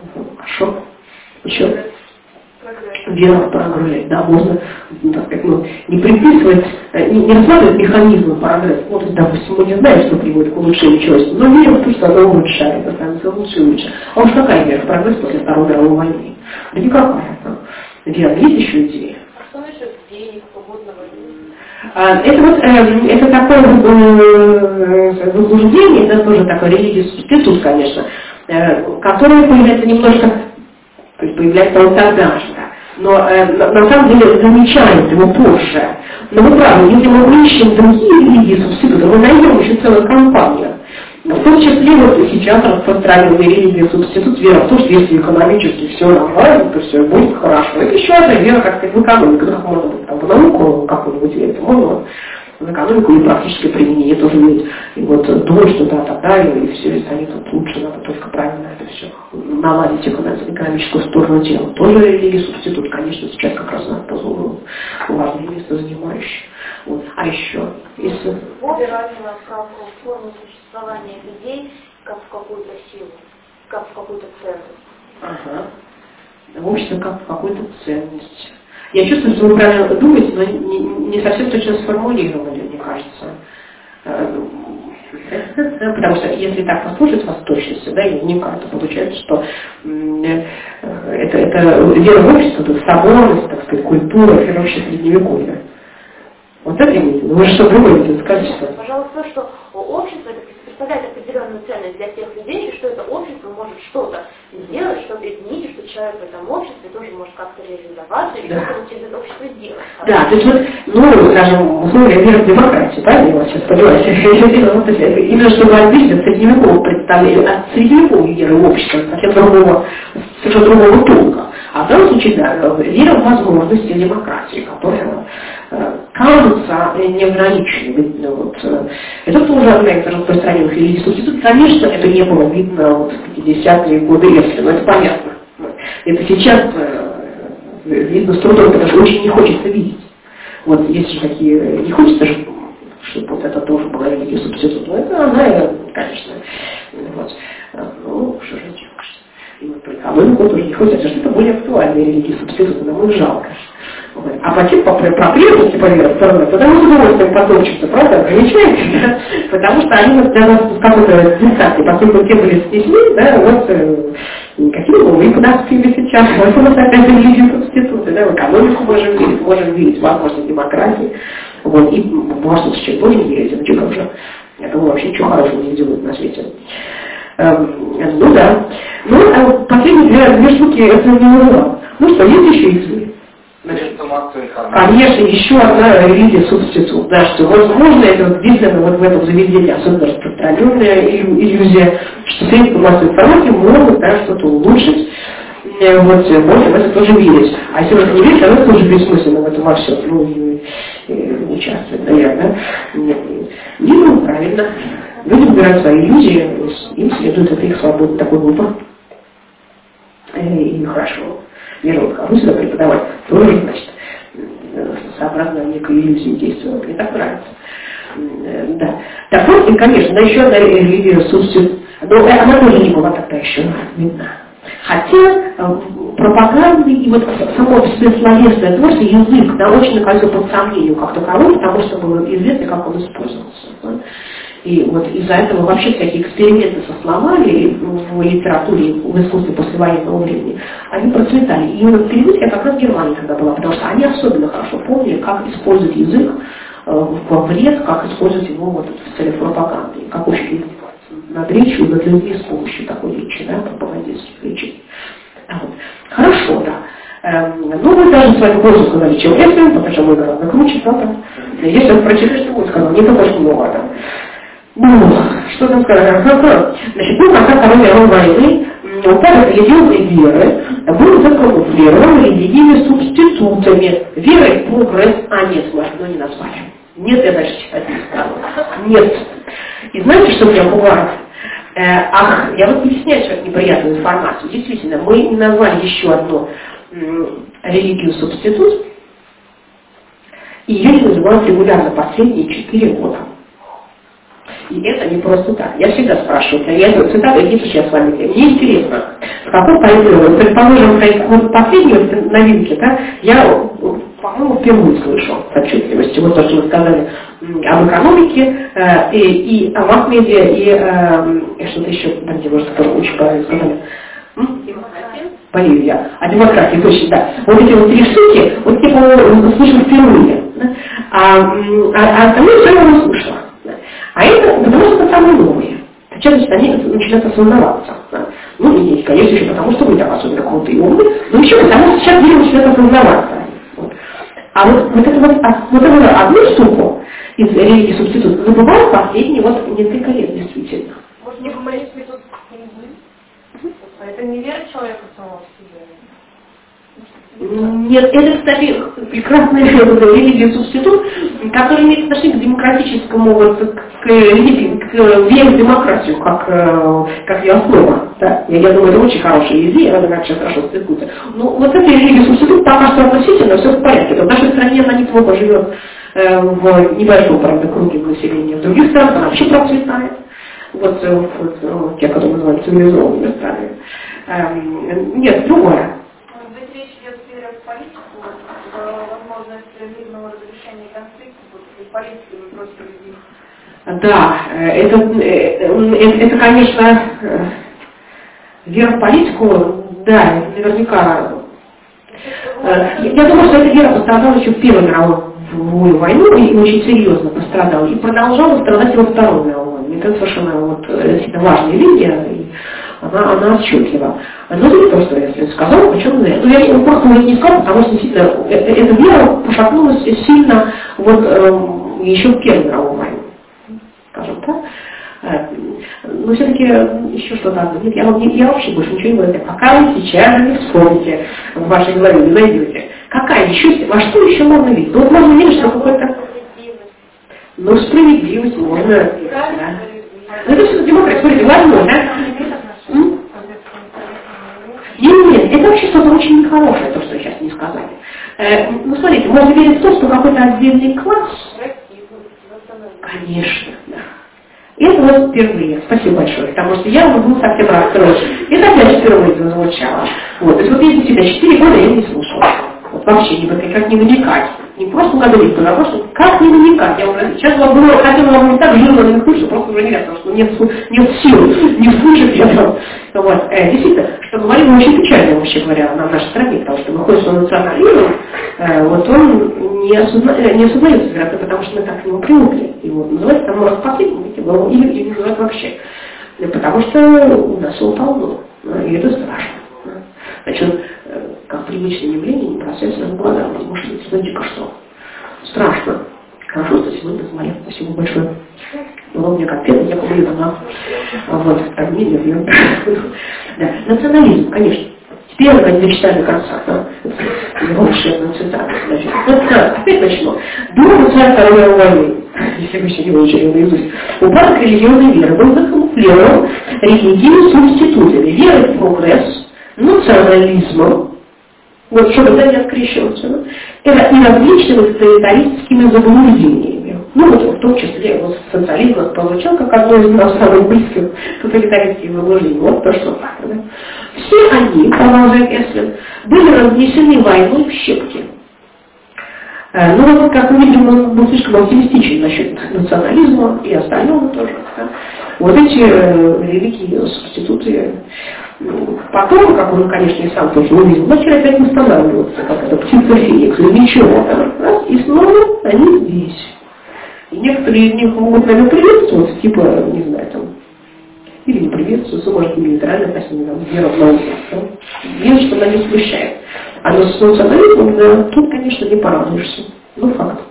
Хорошо. Еще. Вера в прогресс, да, можно, так сказать, ну, не приписывать, не, не рассматривать механизмы прогресса. Вот, допустим, мы не знаем, что приводит к улучшению человечества, но верим в то, что оно улучшает, становится лучше и лучше. А уж какая вера в прогресс после Второй мировой войны? Да никакая. Вера, есть еще идеи? А что насчет денег, свободного времени? Это вот, э, это такое заблуждение, это тоже такой религиозный субститут, конечно, э, которое появляется немножко, то есть появляется он тогда же, да. Но э, на, на самом деле замечает его позже. Но вы правы, если мы ищем другие религии субститута, мы найдем еще целую компанию. В том числе вот сейчас распространенная религия субститут, вера в то, что если экономически все нормально, то все будет хорошо. Это еще одна вера, как сказать, в экономику, как можно быть, там, в науку какую-нибудь верить, можно в экономику и практическое применение тоже верить. И вот думать, что да, тогда и все, и станет вот лучше, надо только правильно это все наладить экономическую сторону дела. Тоже религия субститут, конечно, сейчас как раз надо позволить важное место занимающее. Вот. А еще, если... Убирательно как форму существования людей, как в какую-то силу, как в какую-то ценность. Ага. Общество как в какую-то ценность. Я чувствую, что вы правильно думаете, но не, не совсем точно сформулировали, мне кажется. Потому что если так послушать вас точности, да, и не как-то получается, что это, это вера в общество, это соборность, так сказать, культура, философия средневековья. Вот это имеете? Вы что думаете, скажите? Пожалуйста, что общество это представляет определенную ценность для всех людей, и что это общество может что-то сделать, что-то изменить, и что человек в этом обществе тоже может как-то реализоваться, и да. что-то через это общество сделать. Да, то есть вот, ну, скажем, условия веры в демократию, да, я вас сейчас понимаю, именно чтобы отбить от средневекового представления, от средневековой веры в общество, совсем другого, совершенно другого толка. А в данном случае, да, вера в возможности демократии, которая э, кажется неограниченной. Вот, э, это тоже одна из распространенных религий субститут. Конечно, это не было видно вот, в пятидесятые годы Левки, но это понятно. Это сейчас э, видно с трудом, потому что очень не хочется видеть. Вот есть же такие, не хочется же, чтобы вот это тоже была религия субститут. Но это она, конечно, вот, ну, что же делать. И вот про экономику тоже не хочется, что это более актуальная религия субститута, нам их жалко. Вот. А потом по потребности по вере стороны, потому что удовольствием потопчутся, правда, замечаете, да? Потому что они вот для нас с какой-то дистанции, поскольку те были снесли, да, вот э, какие мы подоспели сейчас, вот у нас опять религия субститута, да, в экономику можем верить, можем верить в возможность демократии, вот, и может с чем будем верить, ну что как же, я думаю, вообще ничего хорошего не делают на свете. Ну да. Ну, а вот последние две, две штуки это не называл. Ну что, есть еще язык? Конечно, еще одна религия субститут. Да, что возможно, это вот действительно вот в этом заведении особенно распространенная иллюзия, что средства массовой информации могут, да, что-то улучшить. Вот, можем в это тоже верить. А если вы не верите, оно тоже бессмысленно в этом во всем. Ну, и, и участвовать, наверное. Нет, не, ну, правильно. Люди выбирают свои иллюзии, им следует это их свобода, такой выбор. И хорошо. Я вот хожу сюда преподавать, тоже, значит, сообразно некой иллюзии действовать. Мне так нравится. Да. Так вот, и, конечно, да, еще одна религия субститут. Но она тоже не была тогда еще видна. Хотя пропаганды и вот само по себе словесное творчество, язык, да, очень находился под сомнением как таковой, потому что было известно, как он использовался. Да? И вот из-за этого вообще всякие эксперименты со словами в литературе, в искусстве послевоенного времени, они процветали. И вот переводка как раз в Германии тогда была, потому что они особенно хорошо помнили, как использовать язык во вред, как использовать его вот в целях пропаганды, как очень над речью, над людьми с помощью такой речи, да, пропагандистских речей. Вот. Хорошо, да. Эм, ну, мы даже с вами больше сказали, чем если, потому что мы гораздо круче, правда? Если он прочитает, что будет сказал, не так уж много, да. Ну, что там сказать? Значит, ну, пока Второй мировой войны, упали религиозной веры, был закамуфлирован религиями субститутами. Верой в прогресс, а нет, ну не назвали. Нет, я дальше читать не стану. Нет. И знаете, что меня пугает? Э, ах, я вот не объясняю сейчас неприятную информацию. Действительно, мы не назвали еще одну м, религию субститут, и ее не называют регулярно последние четыре года. И это не просто так. Я всегда спрашиваю, я эту цитату не сейчас с вами, мне интересно, в каком пойдет. Предположим, вот последние новинки, да, я, по-моему, впервые слышал с отчетливостью. Вот то, что вы сказали об экономике, э, и, и о масс-медиа, и э, что-то еще, там, где, может, тоже очень правильно сказали. Боливия. А демократия, точно, да. Вот эти вот три штуки, вот я, по-моему, слышал впервые. Да? А, а, а остальное все я не слышала. Да? А это потому что это самые новые. Сейчас, значит, они начинают осознаваться. Да? Ну, и, конечно, еще потому, что вы там особенно крутые и умные, но еще потому, что сейчас люди начинают осознаваться. Вот. А вот, вот, это вот, а, вот эту одну штуку из религии субститута забывают последние вот несколько лет, действительно. Может, не помолиться тут? Это не вера человека самого в себе? Нет, это, кстати, прекрасная религия субститут, которая имеет отношение к демократическому, вот, к, религии, к вере в демократию, как, как ее основа. Да? Я, я думаю, это очень хорошая идея, она как сейчас хорошо стыкуется. Но вот эта религия субститут пока что относительно все в порядке. В нашей стране она неплохо живет э, в небольшом, правда, круге населения. В других странах она вообще процветает. Вот, вот, вот те, которые называют цивилизованными странами. Эм, нет, другое. Здесь речь идет о вере в политику, возможность мирного разрешения конфликта, и политики мы просто видим. Да, это, это, это, конечно, вера в политику, да, наверняка. Я думаю, что эта вера пострадала еще в Первую мировую войну, и очень серьезно пострадала, и продолжала страдать во Вторую мировую. Это совершенно вот, действительно важная линия, и она, она отчетлива. Но это не то, что я сказала, почему нет. Ну, я просто не сказала, потому что действительно эта вера пошатнулась сильно вот, э, еще в Первую мировую войну, скажем так. Э, но все-таки еще что-то одно. Нет, я, вам не, я вообще больше ничего не говорю. Пока вы сейчас не вспомните, в вашей голове не найдете. Какая еще, во что еще можно видеть? Ну, вот можно видеть, что какой-то... Ну, справедливость можно, да. Ну, это все демократия. Смотрите, ладно, да? М? Нет, нет, это вообще что-то очень нехорошее, то, что сейчас не сказали. Э, ну, смотрите, можно верить в то, что какой-то отдельный класс... Конечно, да. Это вот впервые. Спасибо большое, потому что я был совсем расстроен. Это опять впервые зазвучало. Вот, то есть вот я действительно четыре года я не слушала. Вот вообще не, как не намекать. Не просто угадывать, а просто как не намекать. Я уже сейчас вам было, хотела вам не так жирно намекнуть, что просто уже нельзя, потому что нет, нет сил, не слышать я там. Вот. Э, действительно, что говорим очень печально, вообще говоря, на нашей стране, потому что выходит, что национализм, э, вот он не, осозна, не осознается, вероятно, потому что мы так к нему привыкли. Его называют там раз последним, или, или не называют вообще. Потому что у нас его полно, и это страшно. Значит, как привычное явление, не бросается в глаза, размышлять. Знаете, что? Страшно. Хорошо, что сегодня смотрел. Спасибо большое. Было мне как первый, я помню, она вот, так не люблю. Да. Национализм, конечно. Теперь я не дочитаю до конца. Да? Волшебную цитату. Значит, вот, опять начну. До Второй мировой войны, если вы еще не выучили наизусть, упадок религиозной веры был закамуфлирован религией субститутами. Верой в прогресс, национализмом, вот чтобы это не открещиваться, да? Это и различными тоталитарическими заблуждениями. Ну вот в том числе вот социализм получал как одно из нас самых близких тоталитарических заблуждений. Вот то, что так. Да? Все они, продолжает Эслин, были разнесены войной в щепки. Ну вот, как мы видим, он был слишком оптимистичен насчет национализма и остального тоже. Да? Вот эти э, великие субституты. Потом, как он, конечно, и сам тоже увидел, начали опять восстанавливаться, как это птица Феникс, или ничего там, раз, и снова они здесь. И некоторые из них могут, наверное, приветствовать, типа, не знаю, там, или не приветствуются, может, не нейтрально относительно, там, вера в науку. Вера, что она не смущает. А с национализмом, да, тут, конечно, не порадуешься. Ну, факт.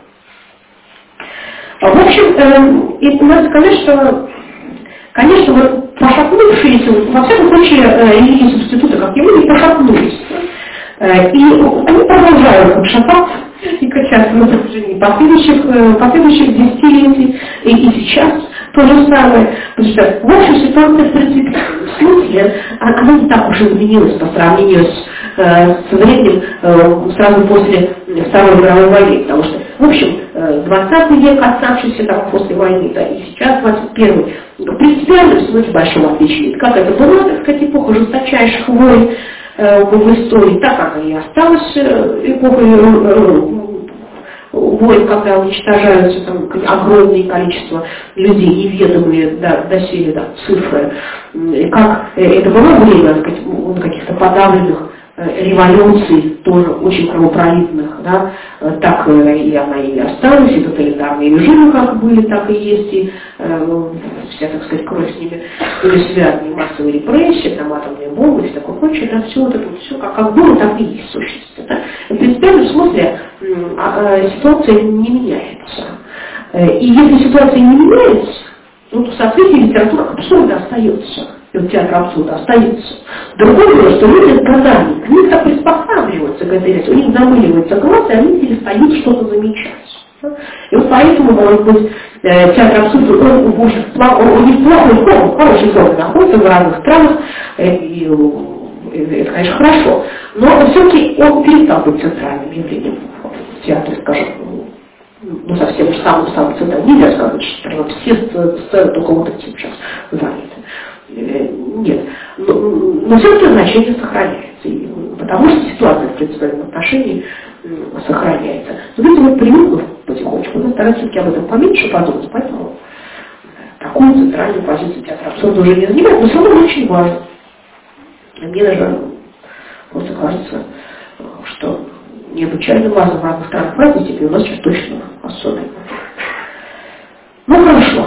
А, в общем, э, и надо сказать, что, конечно, вот пошатнувшиеся, во всяком случае, религии субститута, как явление, пошатнулись. Э, и они продолжают шататься и качаться на протяжении последующих, последующих десятилетий, и, и сейчас то же самое. Потому что, в общем, ситуация, в принципе, в смысле, она не так уж изменилась по сравнению с, э, со временем э, сразу после Второй мировой войны. Потому что, в общем, двадцатый век, оставшийся там после войны, да, и сейчас двадцать первый, принципиально в смысле большого отличия. Как это была, так сказать, эпоха жесточайших войн э, в истории, так она и осталась э, эпохой э, войн, когда уничтожаются там огромное количество людей, неведомые да, доселе да, цифры. И как э, это было время, так сказать, каких-то подавленных революций, тоже очень кровопролитных, да, так и она и осталась, и тоталитарные режимы как были, так и есть, и э, вся, так сказать, кровь с ними были связаны, массовые репрессии, там атомные бомбы, все такое прочее, да, все вот это, все как, как было, так и есть в сущности. Да. В принципиальном смысле э, ситуация не меняется. И если ситуация не меняется, ну, то, соответственно, литература абсурда остается. И вот театр абсурда остается. Другое дело, что люди с годами к них так приспосабливаются к этой реальности, у них замыливается глаз, и они перестают что-то замечать. И вот поэтому, может быть, театр абсурда, он, он, он, он не в плохой форме, в хорошей форме находится в разных странах, и, и это, конечно, хорошо, но все-таки он перестал быть центральным явлением в театре, скажем, ну, совсем уж самым-самым центральным. Нельзя сказать, что все сцены только вот этим сейчас заняты. Нет. Но, но все-таки значение сохраняется. Потому что ситуация в принципиальном отношении сохраняется. Но видите, вот привыкнув потихонечку, мы стараемся все-таки об этом поменьше подумать, поэтому такую центральную позицию театра абсурда уже не занимает, но все равно очень важно. Мне даже просто кажется, что необычайно важно в разных странах праздники, и у нас сейчас точно особенно. Ну хорошо.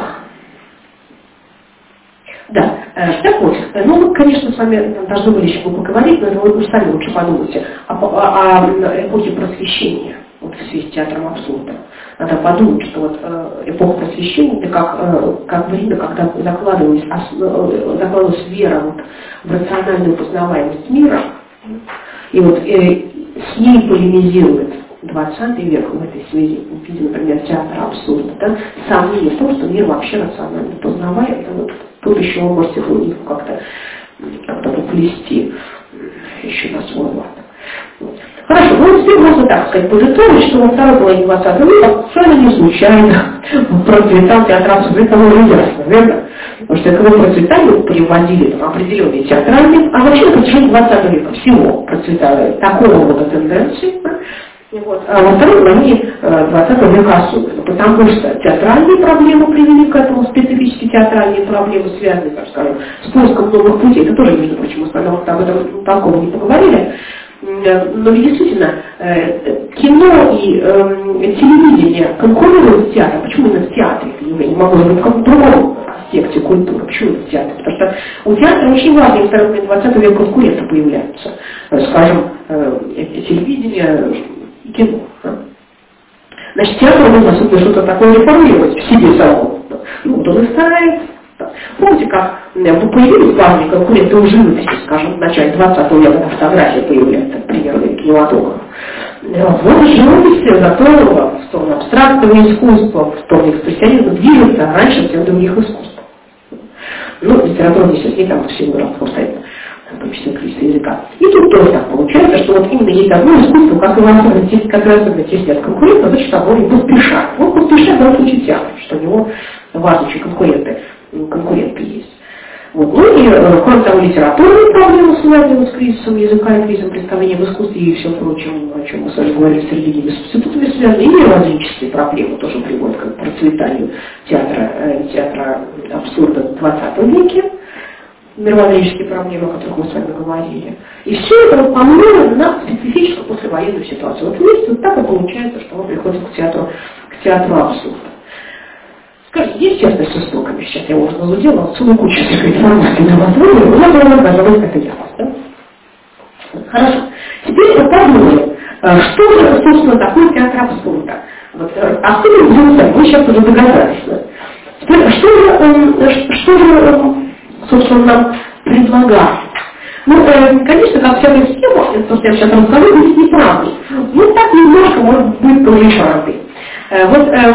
Да, так вот, ну мы, конечно, с вами должны были еще поговорить, но вы, вы сами лучше подумайте о, о, о эпохе просвещения вот, в связи с театром абсурда. Надо подумать, что вот эпоха просвещения это как, как время, когда закладывалась, закладывалась вера вот, в рациональную познаваемость мира, и вот э, с ней полемизирует двадцатый век в этой связи, в виде, например, театра абсурда, да, сомнение в том, что мир вообще рационально познаваем, да, вот, тут еще вы можете его как-то как-то поплести еще на свой лад. Вот. Хорошо, ну теперь можно так сказать, подытожить, что во второй половине двадцатого века совершенно не случайно процветал театр абсурда, это уже ясно, верно? Потому что к его процветанию приводили там, определенные театральные, а вообще на протяжении двадцатого века всего процветали такого рода тенденции. Вот. А во второй половине двадцатого века особенно, потому что театральные проблемы привели к этому, специфические театральные проблемы, связанные, так скажем, с поиском новых путей. Это тоже, между прочим, мы с вами об этом толково не поговорили. Но ведь действительно, кино и э, телевидение конкурируют с театром. Почему именно в театре? Я не могу говорить в другом аспекте культуры. Почему именно в театре? Потому что у театра очень важные в второй половине двадцатого века конкуренты появляются. Скажем, э, телевидение и кино. Значит, театр нужно что-то такое реформировать в себе самому. Ну, вот он и старается. Помните, как появились главные конкуренты у живописи, скажем, в начале двадцатого века на фотографии появляется, например, кинематограф. Вот живопись зато в сторону абстрактного искусства, в сторону экспрессионизма движется раньше всех других искусств. Ну, литература здесь не там всего распространена, в том числе количество языка. И тут тоже так получается, что вот именно есть одно искусство, как и в особенности, как и особенности, если от конкурента, значит, оно и поспешает. Он поспешает в данном случае театр, что у него важные конкуренты. конкуренты есть. Вот. Ну и, кроме того, литературные проблемы, связанные с кризисом языка и кризисом представления в искусстве и все прочее, о чем мы с вами говорили, с религиями, с субститутами связаны, и мировоззренческие проблемы тоже приводят к процветанию театра, э, театра абсурда в двадцатом веке, мировоззренческие проблемы, о которых мы с вами говорили. И все это помножено на специфическую послевоенную ситуацию. Вот вместе вот так и получается, что мы приходим к театру, к театру абсурда. Скажите, есть честность с истоками? Сейчас я уже назудела целую кучу всякой информации на вас вывели, но я думаю, пожалуйста, это ясно. Да? Хорошо. Теперь мы подумаем, что же, собственно, такое театр абсурда. Вот, особенно вы сейчас уже догадались. Да? Теперь, что же, что же, собственно, нам предлагают? Ну, э, конечно, как всякая схема, то, что я сейчас расскажу, будет неправдой. Ну, так немножко, может быть, тоже и правдой. Э, вот, э,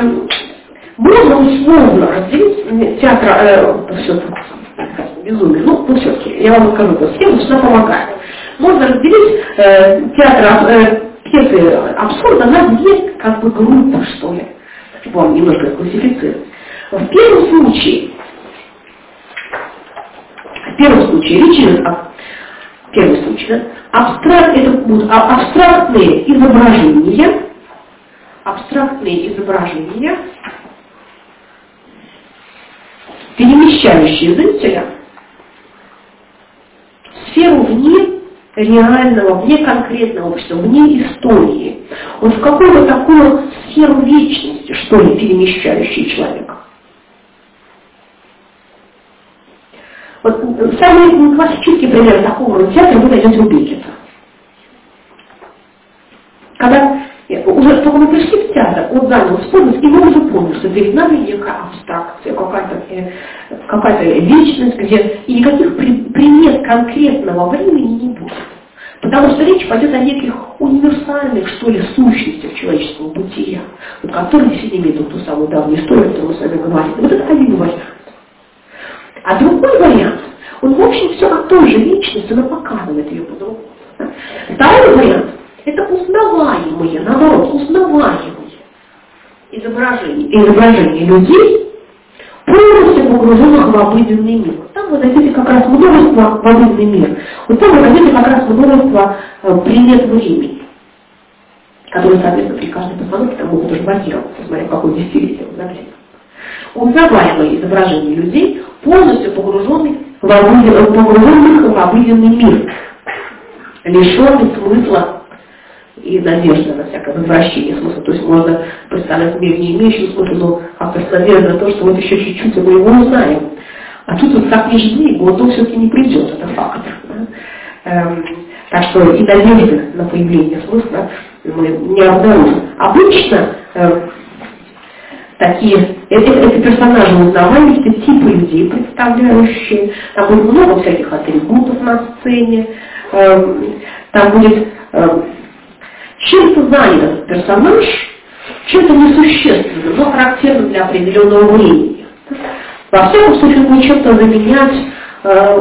можно условно разделить театр, э, все безумие, ну, ну все-таки, я вам расскажу эту схему, что она помогает. Можно разделить э, театр, э, пьесы абсурда на две, как бы, группы, что ли, чтобы вам немножко классифицировать. В первом случае В первом случае речь идет о первый случай, да? Абстракт, это будут абстрактные изображения, абстрактные изображения, перемещающие зрителя в сферу вне реального, вне конкретного общества, вне истории. Вот в какую-то такую сферу вечности, что ли, перемещающий человека. Вот самый классический пример такого рода театра вы найдете у Беккета. Когда уже только мы пришли в театр, он занял способ, и мы уже поняли, что перед нами некая абстракция, какая-то, какая-то вечность, где и никаких примет конкретного времени не будет. Потому что речь пойдет о неких универсальных, что ли, сущностях человеческого бытия, вот, которые действительно имеют ту самую давнюю историю, которую мы с вами говорили. Вот это один вариант. А другой вариант, он в общем все о той же личности, но показывает ее по-другому. Второй вариант, это узнаваемые, наоборот, узнаваемые изображения, изображения людей, полностью погруженных в обыденный мир. Там вы найдете как раз множество в обыденный мир. Вот там вы найдете как раз множество э, примет времени, которые, соответственно, при каждой постановке там могут уже базироваться, смотря в какой десятилетие вы заглянете. Узнаваемые изображения людей, полностью погруженных в обыденный, погруженных в обыденный мир, лишенный смысла и надежда на всякое возвращение смысла. То есть можно представлять мир, не имеющий смысла, но как-то с надеждой на то, что вот еще чуть-чуть мы его узнаем. А тут вот как ни жди, вот он все-таки не придет, это факт. Да? Эм, так что и надежды на появление смысла мы не обнаружим. Обычно э, такие, эти, эти персонажи узнаваемые, эти типы людей, представляющие, там будет много всяких атрибутов на сцене, э, там будет э, чем-то занят этот персонаж, чем-то несущественным, но характерным для определенного времени. Во всяком случае, он будет чем-то заменять, э,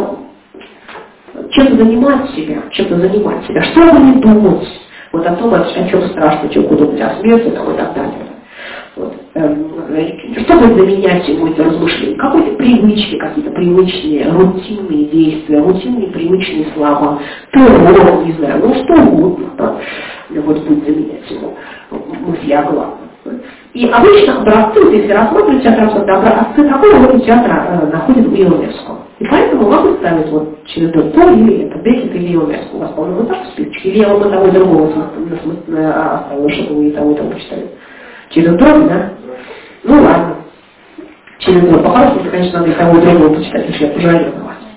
чем-то занимать себя, чем-то занимать себя, чтобы не думать вот о том, о, о чем страшно, чем куда быть, о смерти там, и так далее. Вот. Э, чтобы заменять ему эти размышления, какие-то привычки, какие-то привычные, рутинные действия, рутинные, привычные слова, террор, не знаю, ну что угодно, да, вот будет заменять ему мысли о главном. И обычно образцы, если рассматривать театр, образцы такого рода театра э, находят в Ионевском. И поэтому вам представить вот через Д'Артур или это Беккет или Ионевского. У вас, по-моему, вот так в списочке. Или я вам того и другого оставила, чтобы вы и того и того почитали. Через Д'Артур, да? Ну ладно. Через Д'Артур. По-хорошему, конечно, надо и того и другого почитать, потому что я пожалею на вас.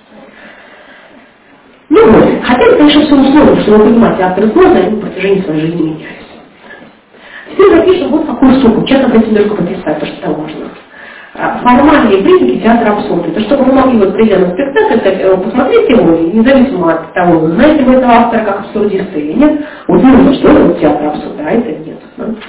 Ну вот. Хотя это, конечно, все условно, что вы понимаете, авторы сложные, они на протяжении своей жизни меняются. Теперь запишем вот такую штуку. Честно, хотите немножко пописать, то что там можно. Формальные признаки театра абсурда. Это чтобы вы могли вот примерно спектакль посмотреть его, независимо от того, знаете вы этого автора как абсурдиста или нет, узнали, что это вот театр абсурда, а это нет.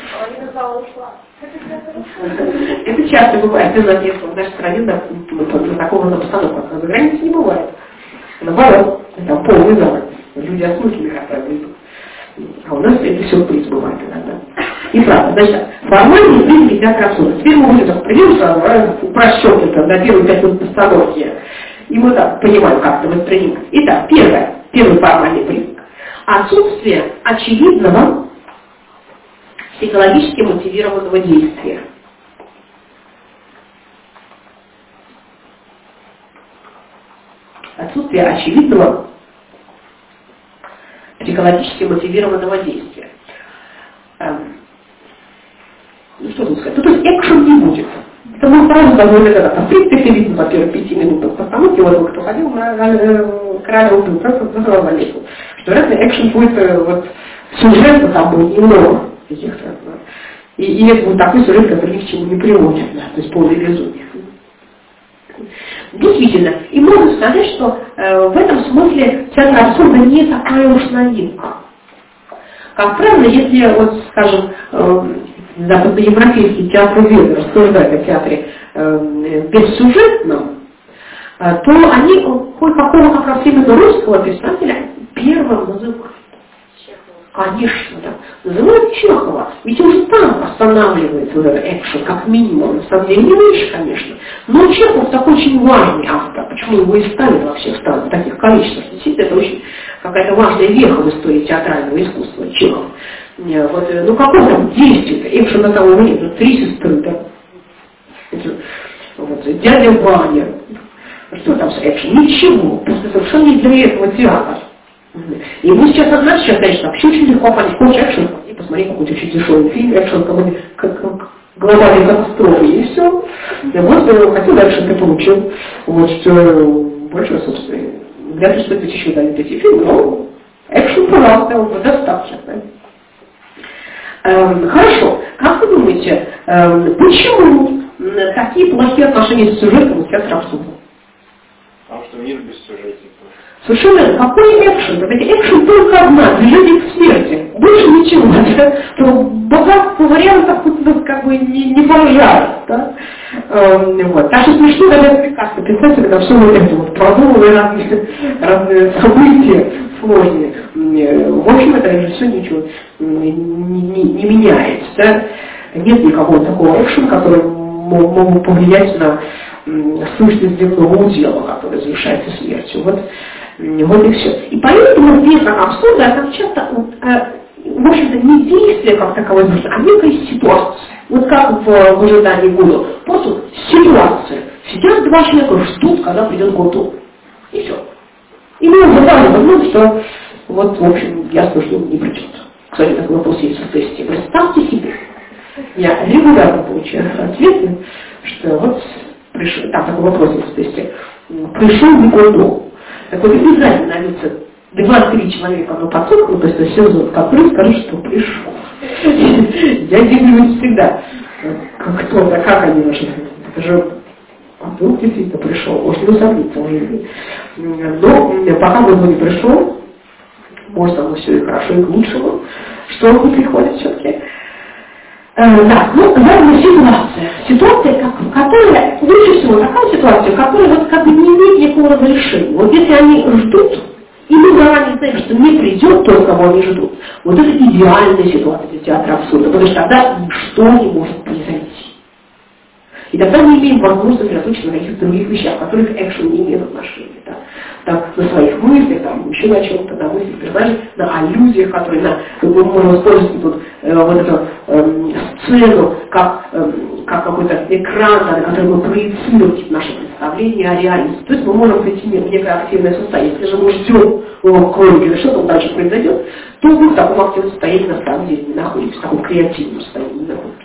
Это часто бывает. У нас есть в нашей стране на такого постановку, а за границей не бывает. Наоборот, там полный зал. Люди осмысленные, как правило, идут. А у нас это сюрприз бывает иногда. И правда, значит, формальные признаки театра абсурда. Теперь мы уже так придем, упрощен это на первые пять минут постановки. И мы так понимаем, как это воспринимать. Итак, первое, первый формальный признак. Отсутствие очевидного психологически мотивированного действия. Отсутствие очевидного психологически мотивированного действия. Эм, ну что тут сказать? Ну, то есть экшен не будет. Это мы сразу довольно когда-то. В принципе, видно по первым пяти минутам постановки, вот кто ходил на короля убил, просто сразу заметил, что вряд ли экшен будет, вот, сюжетно там будет немного каких-то. И, и это будет такой сюжет, который ни к чему не приводит, да, то есть полное безумие. Действительно, и можно сказать, что э, в этом смысле театр абсурда не такая уж новинка. Как правило, если, вот, скажем, э, западноевропейский театр Вены рассуждают о театре э, бессюжетном, э, то они кое-какого как раз именно русского писателя первым называют. Конечно, да. Называют Чехова. Ведь уже там останавливается вот этот экшен, как минимум. На самом деле не меньше, конечно. Но Чехов такой очень важный автор. Почему его и ставят во всех странах в таких количествах? Действительно, это очень какая-то важная веха в истории театрального искусства. Чехов. Вот, ну какое там действие-то? Экшена того нет. Ну, три сестры, да. Это, вот, дядя Ваня. Что там с экшеном? Ничего. Просто совершенно не для этого театр. И ему сейчас одна сейчас, конечно, вообще очень легко понять, хочешь экшен, и посмотри какой-то очень дешевый фильм, экшен, как, как глобальной катастрофы, и все. И вот, хотел дальше ты получил. Вот, что больше, собственно, вряд ли стоит еще дали эти фильмы, но экшен, пожалуйста, он достаточно. Эм, хорошо, как вы думаете, эм, почему такие плохие отношения с сюжетом у театра абсурда? Потому что мир без сюжетика. Совершенно, какой экшен? Ведь экшен только одна, движение к смерти. Больше ничего. То богатство вариантов тут как бы не, не поражает. Да? Эм, вот. Так что смешно, когда прекрасно представьте, когда все вот это вот продумывая разные, разные события сложные. В общем, это же все ничего не, не, не меняется. Да? Нет никакого такого экшена, который мог, мог повлиять на сущность земного удела, который завершается смертью. Вот. Вот и все. И поэтому в веках абсурда это часто, э, в общем-то, не действие как таковое, а некая ситуация. Вот как в, в ожидании года. Просто ситуация. Сидят два человека, ждут, когда придет год. И все. И мы уже понимаем, что вот, в общем, ясно, что он не придет. Кстати, такой вопрос есть в тесте. Представьте себе. Я регулярно получаю ответы, что вот пришел, там такой вопрос есть в тесте. Пришел не году. Так вот, обязательно найдется два-три человека, но потом, то есть сезон, который скажет, что пришел. Я удивляюсь всегда, кто-то, как они нашли. Это же вдруг действительно пришел, очень усомниться уже. Но пока он не пришел, может, оно все и хорошо, и к лучшему, что он не приходит все-таки. Э, да, ну, главная ситуация. Ситуация, как, которая, лучше всего такая ситуация, которая вот как бы не имеет никакого разрешения. Вот если они ждут, и мы заранее знаем, что не придет тот, кого они ждут, вот это идеальная ситуация для театра абсурда, потому что тогда ничто не может произойти. И тогда мы имеем возможность сосредоточиться на каких-то других вещах, которых экшен не имеет отношения. Да? Там, на своих мыслях, там, еще на чем-то, на мыслях персонажей, на аллюзиях, которые на, мы можем использовать тут, э, вот эту э, сцену как, э, как какой-то экран, на который мы проецируем наше представление о реальности. То есть мы можем прийти в некое активное состояние. Если же мы ждем урок кролика, что там дальше произойдет, то мы в таком активном состоянии на самом деле не находимся, в таком креативном состоянии не находимся.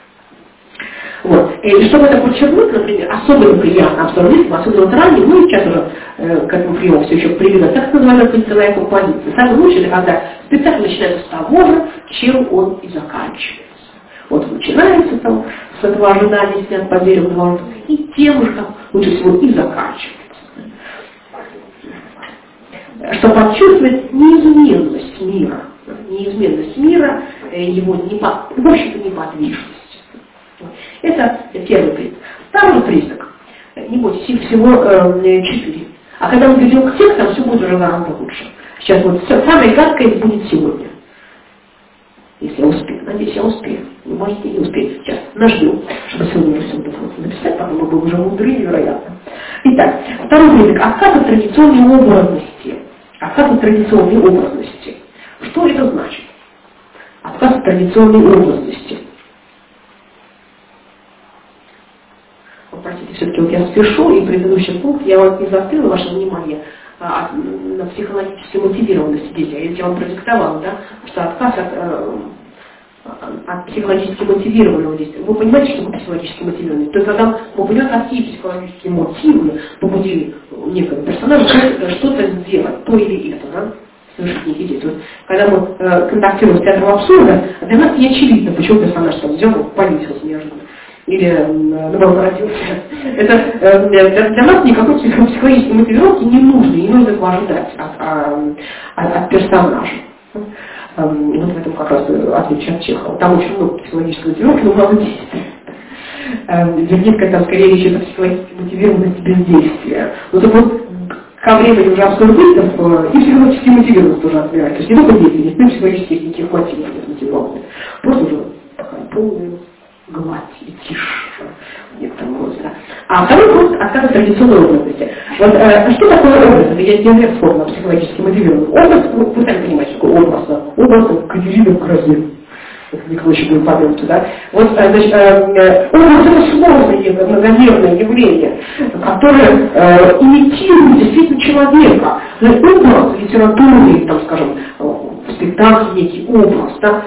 Вот. И чтобы это подчеркнуть, например, особенно приятно абсурдизм, особенно вот ранее, мы сейчас уже э, к этому приему все еще приведем, так называемая позиционная композиция. Самое лучшее, это когда спектакль начинается с того же, чем он и заканчивается. Вот начинается там с этого ожидания, снят по берегу двора, и тем же, как лучше всего, и заканчивается. Чтобы подчеркивать неизменность мира, неизменность мира, его непо... в общем-то неподвижность. Это первый признак. Второй признак. Не бойтесь, их всего э, четыре. А когда мы придем к текстам, все будет уже гораздо лучше. Сейчас вот все, самое гадкое будет сегодня. Если я успею. Надеюсь, я успею. Вы можете не успеть. Сейчас нажмем, чтобы сегодня уже все написать, потом мы будем уже мудры, вероятно. Итак, второй признак. Отказ от традиционной образности. Отказ от традиционной образности. Что это значит? Отказ от традиционной образности. Простите, все-таки вот я спешу, и предыдущий пункт я вот не заострила ваше внимание а, на психологической мотивированности действия. Я вам продиктовала, да, что отказ от, э, от психологически мотивированного действия. Вы понимаете, что такое психологически мотивированный? То есть, когда мы понимаем, какие психологические мотивы побудили некого персонажа что-то сделать, то или это, да? Совершить некие действия. Вот, когда мы э, контактируем с театром абсурда, для нас не очевидно, почему персонаж там взял и повесился неожиданно. Или наоборот родился. Это э, для, для нас никакой психологической мотивировки не нужно, не нужно этого ожидать от, от, от персонажа. Вот в этом как раз отличие от Чехова. Там очень много психологической мотивировки, но много действий. Вернее, там скорее речь о психологической мотивированности бездействия. Вот, вот ко времени уже абсолютистов и психологический мотивированность тоже отбирать. То есть не только деятельность, но и психологические никаких мотивов нет мотивированных. Просто уже такая полная гладь и тишь в некотором роде. Да. А второй вопрос — отказ от традиционной образности. Вот э, что такое образ? Я не говорю форма психологически мотивированный. Образ, вы, вы сами понимаете, какой образ. Да? Образ Катерина в грозе. Никого еще будет подумать, да? Вот, значит, э, образ — это сложное, многомерное явление, которое э, имитирует действительно человека. Но образ в литературе, там, скажем, в спектакле некий образ, да?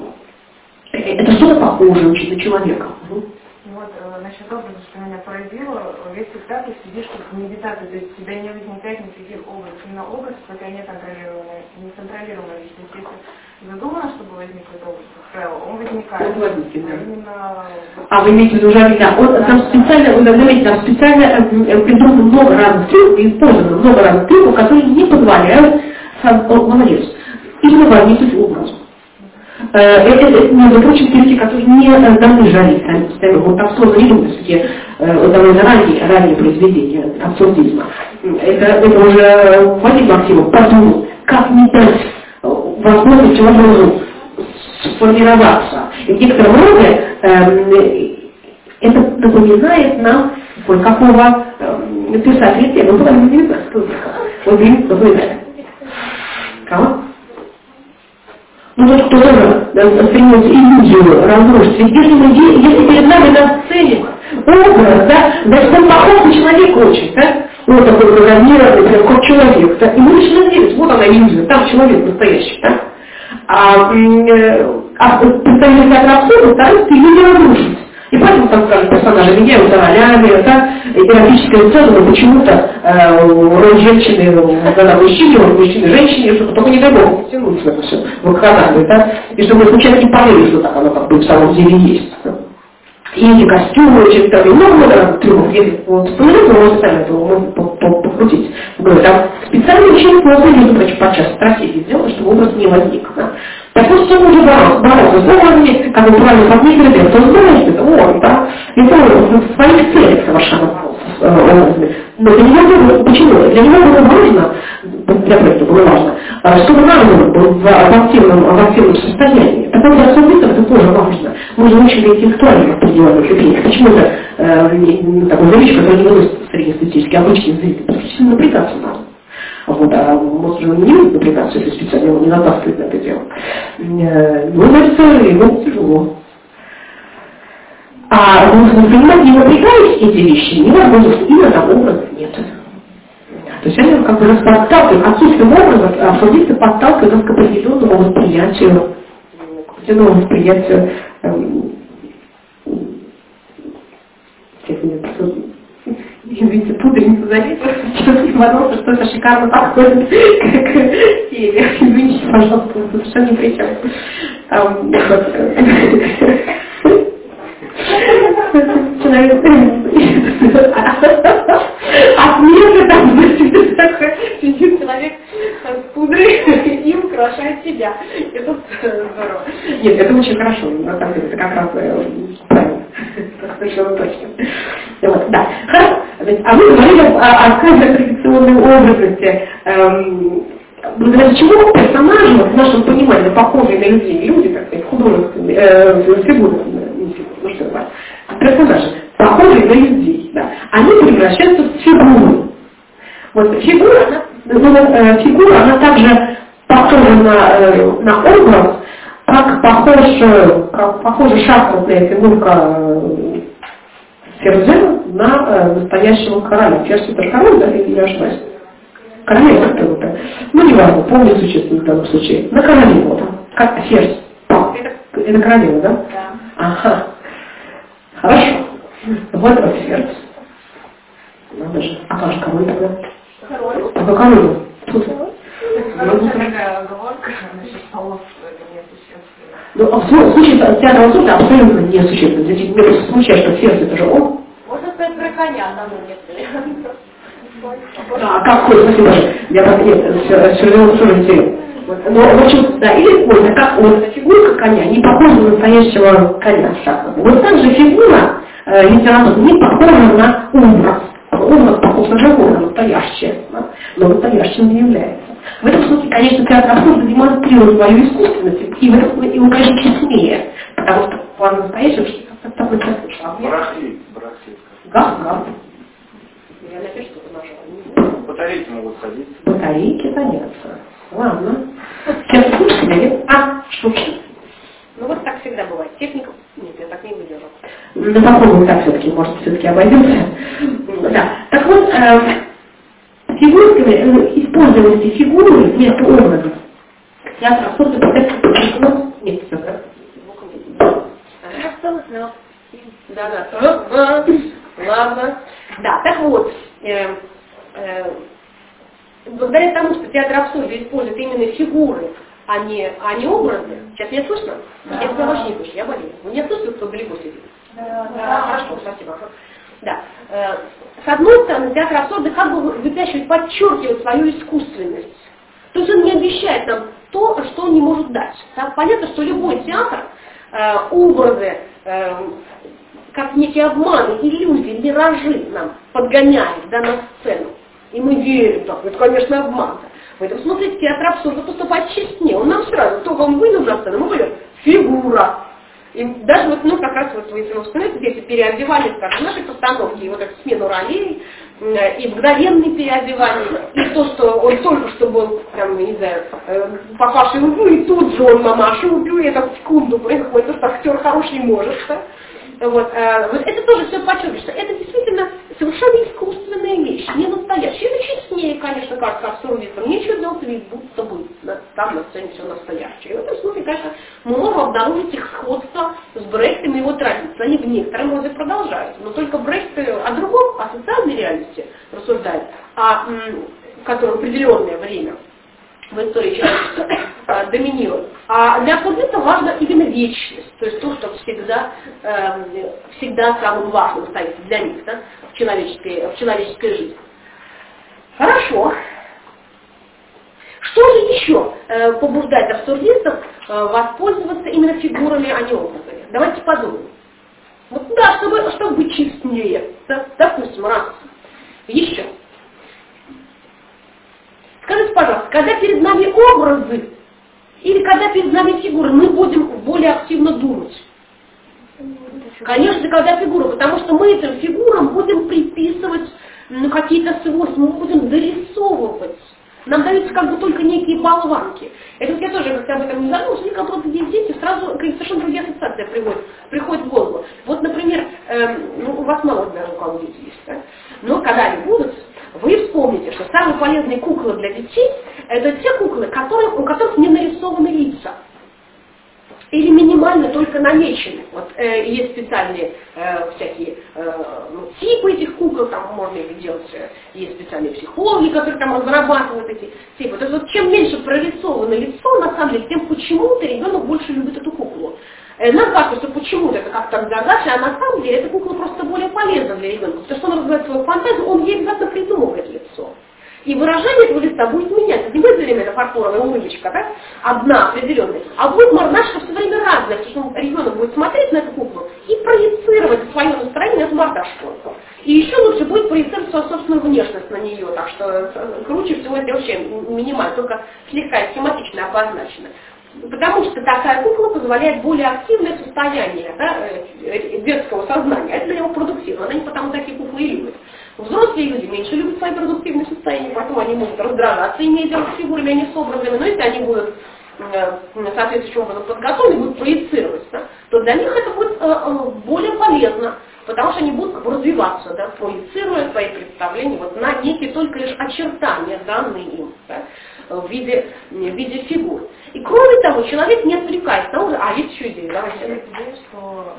Это что-то похожее очень на человека. Вот э, насчет образа, что меня поразило, весь спектакль сидишь как в медитации, то есть у тебя не возникает никаких образов. Именно образ, хотя не контролируемый, не контролируемый личность. Если задумано, чтобы возник этот образ Хрео, он возникает. Он возникнет, да. Именно... А вы имеете в виду уже, да, он, там специально, вы говорите, там специально придумано много разных трюков, и использовано много разных трюков, которые не позволяют, сам, о, молодец, именно возникнуть образу. Это, между прочим, трюки, которые не даны жарить сами по себе. Вот абсолютно не думаю, все-таки довольно ранние, ранние произведения абсурдизма. Это, это уже Вадим Максимов подумал, как не дать возможность образу сформироваться. И в некотором роде э, это напоминает нам какого э, писателя тема. Ну, не знаю, кто это. Вот Грин напоминает. Кого? Ну, тот, кто тоже стремится иллюзию разрушить. Ведь если, если перед нами на сцене образ, да, значит, он похож на человека очень, да? Вот такой программированный, прям как человек, да? И мы начинаем верить, вот она иллюзия, там человек настоящий, да? А, а представители театра абсурда стараются иллюзию разрушить. И поэтому, там, скажем, персонажи меняются ролями, да, эротическая сцена, но почему-то э, роль женщины, когда мужчине, роль мужчины, женщине, чтобы только не дай бог втянуть в это все, в вакханалию, да, и чтобы случайно не поверили, что так оно как бы в самом деле есть. Да. И эти костюмы, очень там, много много разных трюков, если вот вспоминать, то можно сами этого можно покрутить. Говорю, там специально очень плохо люди, значит, подчас стратегии сделать, чтобы образ не возник. Да. Так вот, что нужно бороться, бороться с образами, как вы правильно подметили, кто знает, это он, да, это он в своих целях совершенно боролся с образами. Но для него было, почему? Для него было важно, для проекта было важно, чтобы разум был в активном, в активном состоянии. Так вот, для абсолютов это тоже важно. Мы же учили интеллектуальных определенных степенях. Почему-то э, такой зритель, который не выносит среднестатистический, обычный зритель, практически напрягаться надо. Вот, а мозг же не будет напрягаться, если специально его не натаскивает на это дело. Ну, значит, ему тяжело. А нужно понимать, не напрягаясь эти вещи, невозможно, именно там образа нет. То есть они как бы нас подталкивают, отсутствием образа, абсолютно подталкивают нас к определенному восприятию, к определенному восприятию, эм, извините, пудреница заметила, сейчас не подумала, что это шикарно подходит к теме. Извините, пожалуйста, совершенно не при чем. Человек от смерти там сидит человек с пудрой и украшает себя. Это здорово. Нет, это очень хорошо, на самом деле, это как раз правильно. Совершенно точно. Вот, да. Хорошо. А вы говорили о отказе традиционной образности. Эм, благодаря чему персонажи, в нашем понимании, похожие на людей, люди, так сказать, художественные, э, фигуры, ну что это, персонажи, похожие на людей, да, они превращаются в фигуры. Вот фигура, она, ну, э, фигура, она также похожа на, э, на образ, как похож, как похожа шахматная фигурка э, Ферзена на э, настоящего короля. Ферзь это король, да, или я ошибаюсь? Королева как-то, ну не важно, помню существенно в данном случае. На королеву, да, как Ферзь. Это, это королева, да? Да. Ага. Хорошо. Вот это Ферзь. Надо же. А как же король тогда? Король. А какой король? Тут. Такая оговорка насчет полов, что это не существенно. Ну, в случае театра абсурда абсолютно несущественно. Здесь мне просто случай, что Ферзь это же он. Можно сказать про коня, там некоторые. Да, какой, спасибо большое. Я просто нет, все, все равно тоже интересно. Но, в общем, да, или коня, как вот фигурка коня, не похожа на настоящего коня в шахматах. Вот так же фигура э, литературы не похожа на образ образ похож на живое, настоящее, да? Но настоящим не является. В этом смысле, конечно, театр абсурда демонстрирует свою искусственность, и в этом смысле его, конечно, честнее, потому что по-настоящему что-то такое происходит. Барахлит, барахлит. Газ-газ. Я напишу, что нажала. Батарейки могут садиться. Батарейки садятся. Ладно. Сейчас слушали? А, что ж? Ну вот так всегда бывает. Техника... Нет, я так не выдержу. Ну, попробуем так все-таки, может, все-таки обойдемся. Да. Так вот, э, фигурскими, э, использованности фигуры вместо образов. Театр абсурда представляет... Нет, все так. Осталось, но... Да, да. Ладно. Да, так вот, э, э, благодаря тому, что театр абсурда использует именно фигуры, а не, а не образы. Сейчас меня слышно? Да. Я тебя вообще не слышу, я болею. Вы меня слышите, кто далеко сидит? Да, да. Да, хорошо, спасибо. Да. Э, с одной стороны, театр абсурда как бы выпячивает, подчеркивает свою искусственность. То есть он не обещает нам то, что он не может дать. Так, понятно, что любой театр, э, образы, э, как некие обманы, иллюзии, миражи нам подгоняет, да, на сцену. И мы верим, так, это, конечно, обман. В этом смысле театр абсурда поступает честнее. Он нам сразу, только он выйдет на сцену, мы говорим, фигура. И даже вот, ну, как раз вот вы, если вы вспоминаете, если переодевались, как в нашей постановке, и вот эту смену ролей, и мгновенные переодевания, и то, что он только что был, там, не знаю, папашей убил, и тут же он мамашу убил, и это в секунду происходит, то, что актер хороший может, да? Вот, э, вот это тоже все подчеркивает, что это действительно совершенно искусственная вещь, не настоящая. Это честнее, конечно, кажется абсурдистом. Нечего делать вид, будто бы да, там на сцене все настоящее. И в этом смысле, конечно, мы можем обнаружить их сходство с Брехтом и его традицией. Они в некотором роде продолжаются. Но только Брехт о другом, о социальной реальности рассуждает, а, который в определенное время в истории человечества э, доминирует. А для абсурдиста важна именно вечность, то есть то, что всегда, э, всегда самым важным стоит для них, да, в, человеческой, в человеческой жизни. Хорошо. Что же еще э, побуждает абсурдистов э, воспользоваться именно фигурами, а не образами? Давайте подумаем. Вот, да, чтобы, чтобы быть честнее. Да, допустим, раз. Еще. Скажите, пожалуйста, когда перед нами образы или когда перед нами фигуры, мы будем более активно думать? Конечно, когда фигура, потому что мы этим фигурам будем приписывать ну, какие-то свойства, мы будем дорисовывать. Нам даются как бы только некие болванки. Это вот я тоже как-то об этом не задумалась, мне как будто здесь дети сразу совершенно другие ассоциации приходят, приходят в голову. Вот, например, эм, ну, у вас мало даже у кого дети есть, да? Но когда они будут, вы вспомните, что самые полезные куклы для детей – это те куклы, которые, у которых не нарисованы лица. Или минимально только намечены. Вот э, есть специальные э, всякие э, ну, типы этих кукол, там можно их делать, э, есть специальные психологи, которые там разрабатывают эти типы. То есть вот чем меньше прорисовано лицо, на самом деле, тем почему-то ребенок больше любит эту куклу. Э, нам кажется, что почему-то это как-то задача, а на самом деле эта кукла просто более полезна для ребенка. Потому что он развивает свою фантазию, он ей обязательно придумывает лицо. И выражение этого лица будет меняться. Не будет все время эта фарфоровая улыбочка, да? Одна определенная. А будет мордашка все время разная, потому что ребенок будет смотреть на эту куклу и проецировать свое настроение на мордашку. И еще лучше будет проецировать свою собственную внешность на нее. Так что круче всего это вообще минимально, только слегка схематично обозначено. Потому что такая кукла позволяет более активное состояние да, детского сознания. Это для него продуктивно. Они потому такие куклы и любят. Взрослые люди меньше любят свои продуктивные состояния, поэтому они могут раздражаться, имея дело с фигурами, а не с образами. Но если они будут э, соответствующим образом подготовлены, будут проецироваться, да, то для них это будет э, э, более полезно, потому что они будут как бы развиваться, да, проецируя свои представления вот, на некие только лишь очертания, данные им, да, в, виде, в виде фигур. И кроме того, человек не отвлекается на уже, а есть еще идея, давайте. Я идея, что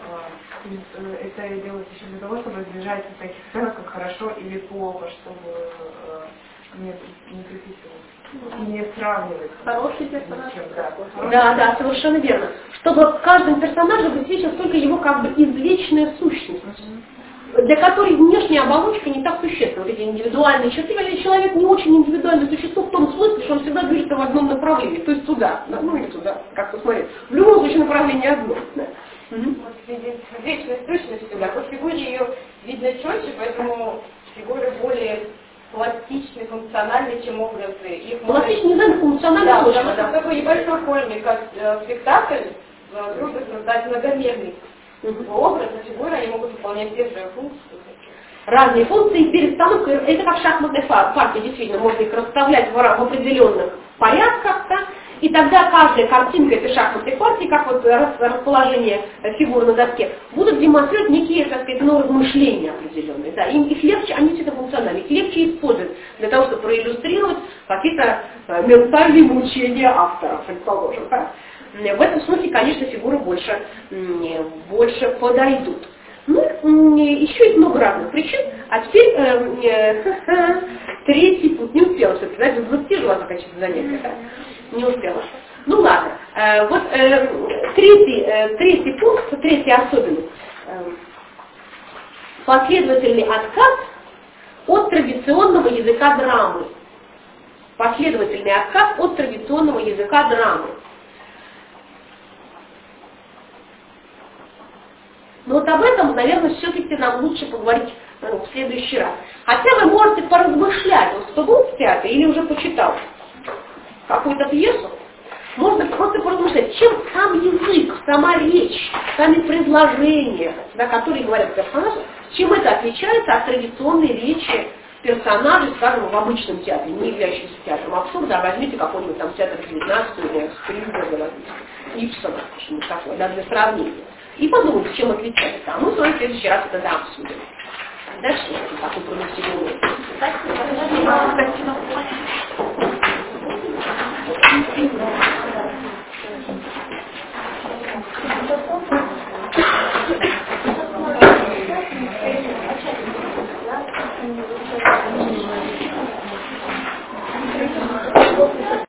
это делается еще для того, чтобы избежать таких сценок, как хорошо или плохо, чтобы э, не, не приписывать, не сравнивать. Хороший персонаж. Да. Да, да, совершенно верно. Чтобы в каждом персонаже высвечивалась только его как бы извечная сущность, mm-hmm. для которой внешняя оболочка не так существенна. Вот эти индивидуальные черты, или человек не очень индивидуальное существо в том смысле, что он всегда движется в одном направлении, то есть туда, ну или туда, как посмотреть. В любом случае направление одно. Да. Вот видеть вечную сущность всегда, по фигуре ее видно четче, поэтому фигуры более пластичны, функциональны, чем образы. Их Пластичны, не знаю, функциональны да, точно. потому что в такой небольшой форме, как э, спектакль, э, трудно создать многомерный угу. образ, а фигуры, они могут выполнять те же функции. Разные функции, перестановка, это как шахматная партия, действительно, можно их расставлять в определенных порядках, да? И тогда каждая картинка этой шахматной партии, как вот расположение фигур на доске, будут демонстрировать некие, так сказать, ну, размышления определенные. Да? Им их легче, они всегда функциональны, их легче использовать для того, чтобы проиллюстрировать какие-то ментальные мучения авторов, предположим. Да? В этом смысле, конечно, фигуры больше, больше подойдут. Ну, еще есть много разных причин. А теперь э, э, третий путь. Не успела все-таки, знаете, в двадцати жила заканчивать занятие, да? Не успела. Ну ладно. Э, вот э, третий, э, третий пункт, третья особенность. Э, последовательный отказ от традиционного языка драмы. Последовательный отказ от традиционного языка драмы. Но вот об этом, наверное, все-таки нам лучше поговорить ну, в следующий раз. Хотя вы можете поразмышлять, вот кто был в театре или уже почитал какую-то пьесу, можно просто поразмышлять, чем сам язык, сама речь, сами предложения, да, которые говорят персонажи, чем это отличается от традиционной речи персонажей, скажем, в обычном театре, не являющемся театром абсурда, а возьмите какой-нибудь там театр девятнадцатого или Спилберга, Ипсона, что-нибудь такое, да, для сравнения. И подумайте, чем отличается. А мы с вами в следующий раз это да, обсудим. Дальше такой продуктивный. Спасибо.